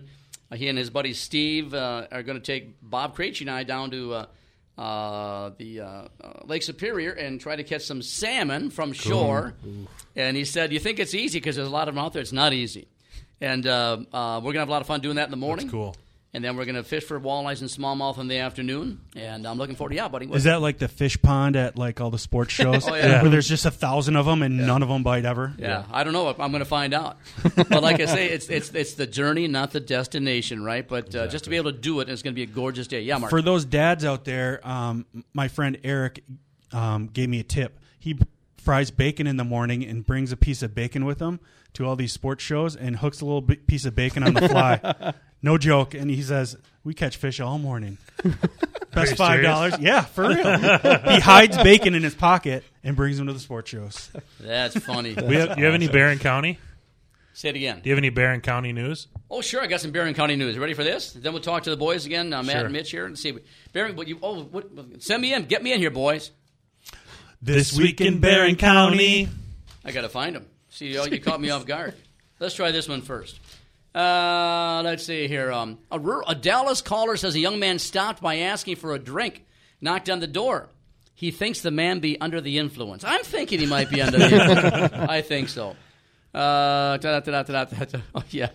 He and his buddy Steve are going to take Bob Krejci and I down to the Lake Superior and try to catch some salmon from shore. And he said, "You think it's easy because there's a lot of them out there? It's not easy." And we're going to have a lot of fun doing that in the morning. That's cool. And then we're going to fish for walleyes and smallmouth in the afternoon. And I'm looking forward to buddy. Is that like the fish pond at like all the sports shows? Oh, yeah. Where there's just 1,000 of them and none of them bite ever? Yeah, I don't know. I'm going to find out. But like I say, it's the journey, not the destination, right? But just to be able to do it, it's going to be a gorgeous day. Yeah, Mark. For those dads out there, my friend Eric gave me a tip. He fries bacon in the morning and brings a piece of bacon with him to all these sports shows and hooks a little piece of bacon on the fly. No joke. And he says, we catch fish all morning. Best $5. Yeah, for real. He hides bacon in his pocket and brings them to the sports shows. That's funny. Do you have any Barron County? Say it again. Do you have any Barron County news? Oh, sure. I got some Barron County news. Ready for this? Then we'll talk to the boys again, Matt Sure. and Mitch here, and see. Barron, send me in. Get me in here, boys. This week in Barron County. I got to find them. See, you caught me off guard. Let's try this one first. Let's see here. A Dallas caller says a young man stopped by asking for a drink, knocked on the door. He thinks the man be under the influence. I'm thinking he might be under the influence. I think so. Oh, yeah.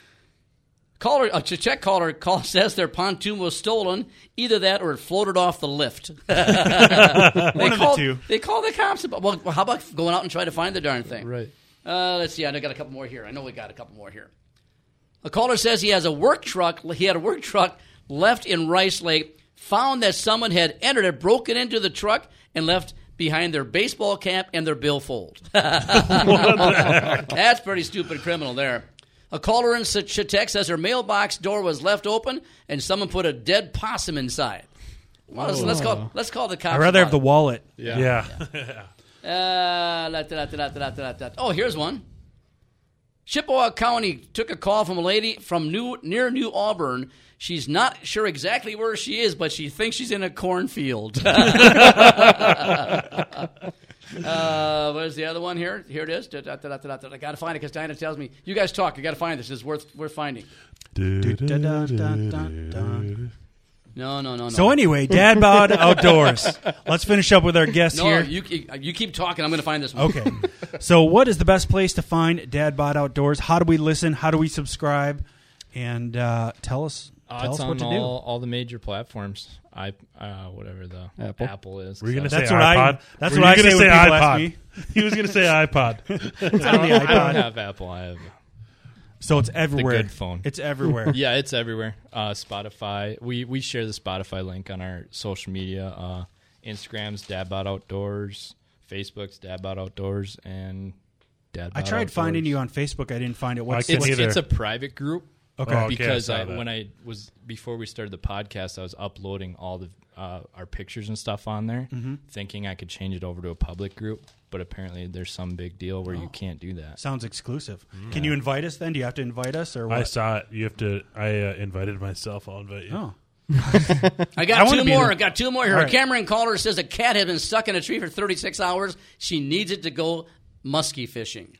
A Czech caller says their pontoon was stolen. Either that or it floated off the lift. One of the two. They call the cops. Well, how about going out and try to find the darn thing? Right. Let's see. I got a couple more here. I know we got a couple more here. A caller says he has a work truck. He had a work truck left in Rice Lake. Found that someone had entered it, broken into the truck, and left behind their baseball cap and their billfold. That's pretty stupid criminal there. A caller in Chetek says her mailbox door was left open and someone put a dead possum inside. Well, let's call the cops. I'd rather have the wallet. Yeah. Oh, here's one. Chippewa County took a call from a lady from near New Auburn. She's not sure exactly where she is, but she thinks she's in a cornfield. Where's the other one here? Here it is. I got to find it because Diana tells me, you guys talk. I got to find this. It's worth finding. No. So anyway, Dad Bod Outdoors. Let's finish up with our guests here. You keep talking. I'm going to find this one. Okay. So what is the best place to find Dad Bod Outdoors? How do we listen? How do we subscribe? And tell us what to do. All the major platforms. Whatever the Apple is. Were you going to That's say what iPod? That's what I say when people ask me. He was going to say iPod. It's on the I iPod. don't have Apple. I have So it's everywhere. the good phone. It's everywhere. Yeah, it's everywhere. Spotify. We share the Spotify link on our social media. Instagram's Dadbot Outdoors. Facebook's Dadbot Outdoors, and Dadbot I tried finding you on Facebook. I didn't find it. It's a private group. Okay. Because before we started the podcast, I was uploading all the our pictures and stuff on there, thinking I could change it over to a public group. But apparently, there's some big deal where you can't do that. Sounds exclusive. Can you invite us then? Do you have to invite us or what? I saw it. You have to. I invited myself. I'll invite you. Oh. I got two more. I got two more here. All right. Cameron caller says a cat had been stuck in a tree for 36 hours. She needs it to go muskie fishing.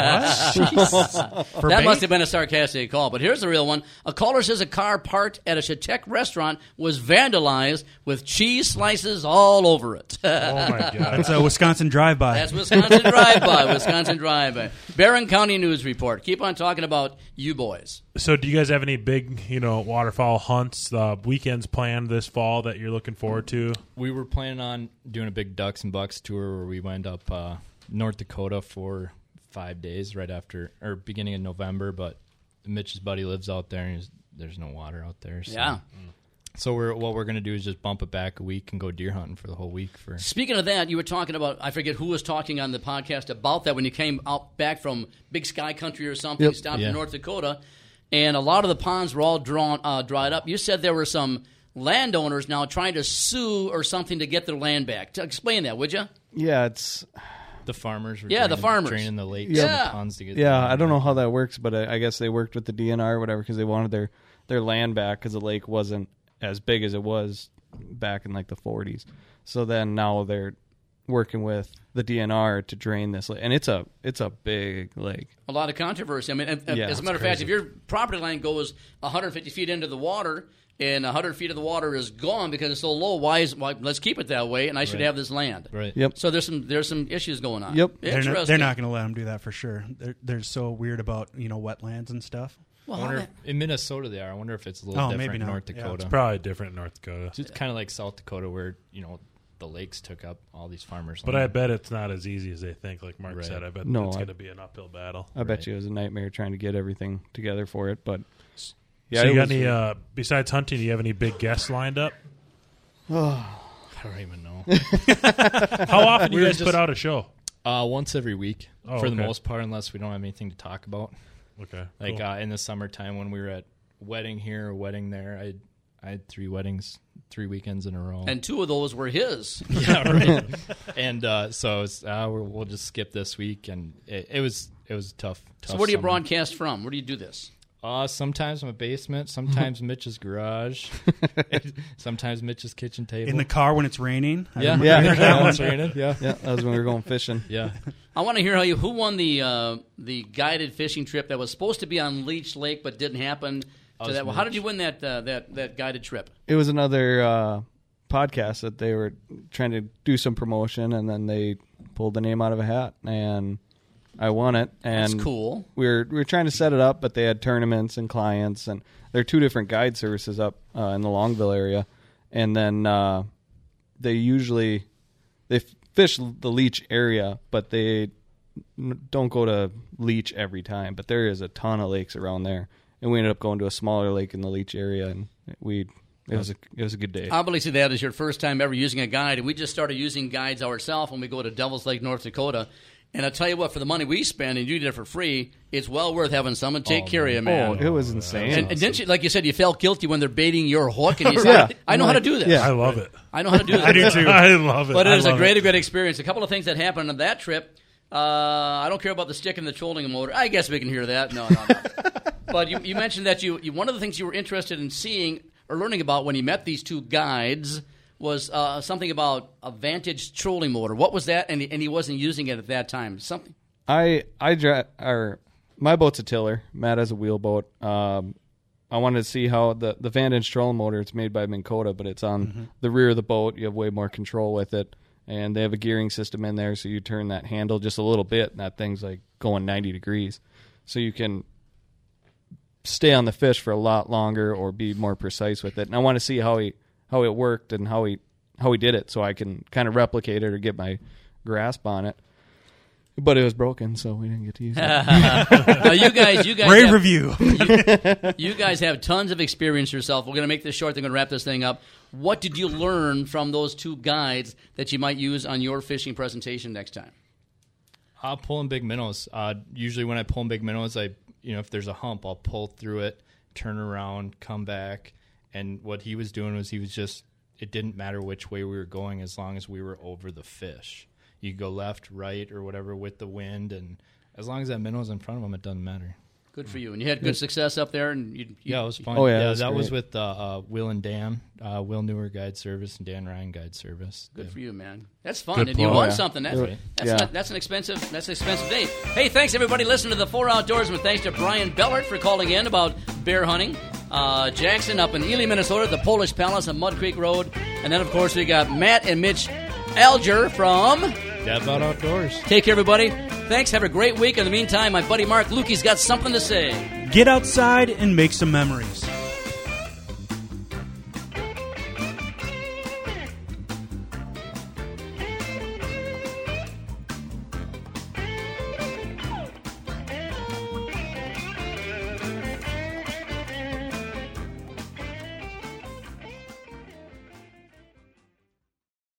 That must have been a sarcastic call, but here's the real one. A caller says a car parked at a Chetek restaurant was vandalized with cheese slices all over it. Oh, my God. That's a Wisconsin drive-by. That's Wisconsin drive-by. Wisconsin drive-by. Barron County News Report. Keep on talking about you boys. So do you guys have any big, waterfowl hunts, weekends planned this fall that you're looking forward to? We were planning on doing a big Ducks and Bucks tour where we went up North Dakota for 5 days beginning of November, but Mitch's buddy lives out there and there's no water out there. So. Yeah. So what we're going to do is just bump it back a week and go deer hunting for the whole week. Speaking of that, you were talking about, I forget who was talking on the podcast about that when you came out back from Big Sky Country or something, stopped in North Dakota, and a lot of the ponds were all dried up. You said there were some landowners now trying to sue or something to get their land back. Explain that, would you? Yeah, it's... The farmers were draining the lakes and the ponds to get I don't know how that works, but I guess they worked with the DNR or whatever because they wanted their land back because the lake wasn't as big as it was back in like the 40s. So then now they're working with the DNR to drain this lake. And it's a big lake. A lot of controversy. I mean, as a matter of fact, if your property line goes 150 feet into the water and 100 feet of the water is gone because it's so low, why let's keep it that way, and I should have this land. Right. Yep. So there's some issues going on. Yep. They're not going to let them do that for sure. They're so weird about wetlands and stuff. Well, in Minnesota they are. I wonder if it's a little different in North Dakota. Yeah, it's probably different in North Dakota. It's kind of like South Dakota where, the lakes took up all these farmers' But land. I bet it's not as easy as they think, like Mark said. I bet it's going to be an uphill battle. I bet you it was a nightmare trying to get everything together for it. But so you got any, besides hunting, do you have any big guests lined up? I don't even know. How often do you guys put out a show? Once every week, for the okay. most part, unless we don't have anything to talk about. Okay. Like cool. in the summertime when we were at wedding here or wedding there, I had 3 weddings, 3 weekends in a row. And 2 of those were his. Yeah, right. And so it's, we'll just skip this week, and it was tough. So where do you summer. broadcast from? Where do you do this? Sometimes my basement, sometimes Mitch's garage, sometimes Mitch's kitchen table. In the car when it's raining? Yeah, when it's raining. Yeah, that was when we were going fishing. Yeah. I want to hear who won the guided fishing trip that was supposed to be on Leech Lake but didn't happen. How did you win that guided trip? It was another podcast that they were trying to do some promotion, and then they pulled the name out of a hat, and I won it. And that's cool. We were trying to set it up, but they had tournaments and clients, and there are 2 different guide services up in the Longville area, and then they fish the Leech area, but they don't go to Leech every time. But there is a ton of lakes around there. And we ended up going to a smaller lake in the Leech area, and it was a good day. I believe that is your first time ever using a guide, and we just started using guides ourselves when we go to Devil's Lake, North Dakota. And I'll tell you what, for the money we spend, and you did it for free, it's well worth having someone take care of you, man. Oh, it was insane. And didn't you, like you said, you felt guilty when they're baiting your hook, and you said, I know how to do this. Yeah, I love it. I know how to do this. I do too. I love it. But it was a great experience. A couple of things that happened on that trip. I don't care about the stick and the trolling motor. I guess we can hear that. No. But you mentioned that you one of the things you were interested in seeing or learning about when you met these 2 guides was something about a Vantage trolling motor. What was that? And he wasn't using it at that time. Something. My boat's a tiller. Matt has a wheelboat. I wanted to see how the Vantage trolling motor. It's made by Minn Kota, but it's on the rear of the boat. You have way more control with it, and they have a gearing system in there, so you turn that handle just a little bit, and that thing's like going 90 degrees, so you can stay on the fish for a lot longer or be more precise with it. And I want to see how it worked and how he did it, so I can kind of replicate it or get my grasp on it. But it was broken, so we didn't get to use it. Now, you guys rave review. You guys have tons of experience yourself. We're going to make this short. They're going to wrap this thing up. What did you learn from those 2 guides that you might use on your fishing presentation next time? Pulling big minnows. Usually when I pull big minnows, if there's a hump, I'll pull through it, turn around, come back. And what he was doing was it didn't matter which way we were going as long as we were over the fish. You go left, right, or whatever with the wind, and as long as that minnow's in front of him, it doesn't matter. Good for you. And you had good success up there? And yeah, it was fun. Oh, yeah, that was with Will and Dan, Will Newer Guide Service and Dan Ryan Guide Service. Good for you, man. That's fun. And you won something. That's an expensive day. Hey, thanks, everybody. Listen to the 4 Outdoorsmen. Thanks to Brian Bellert for calling in about bear hunting. Jackson up in Ely, Minnesota, the Polish Palace on Mud Creek Road. And then, of course, we got Matt and Mitch Alger from Dad Bod Outdoors. Take care, everybody. Thanks. Have a great week. In the meantime, my buddy Mark Lukey's got something to say. Get outside and make some memories.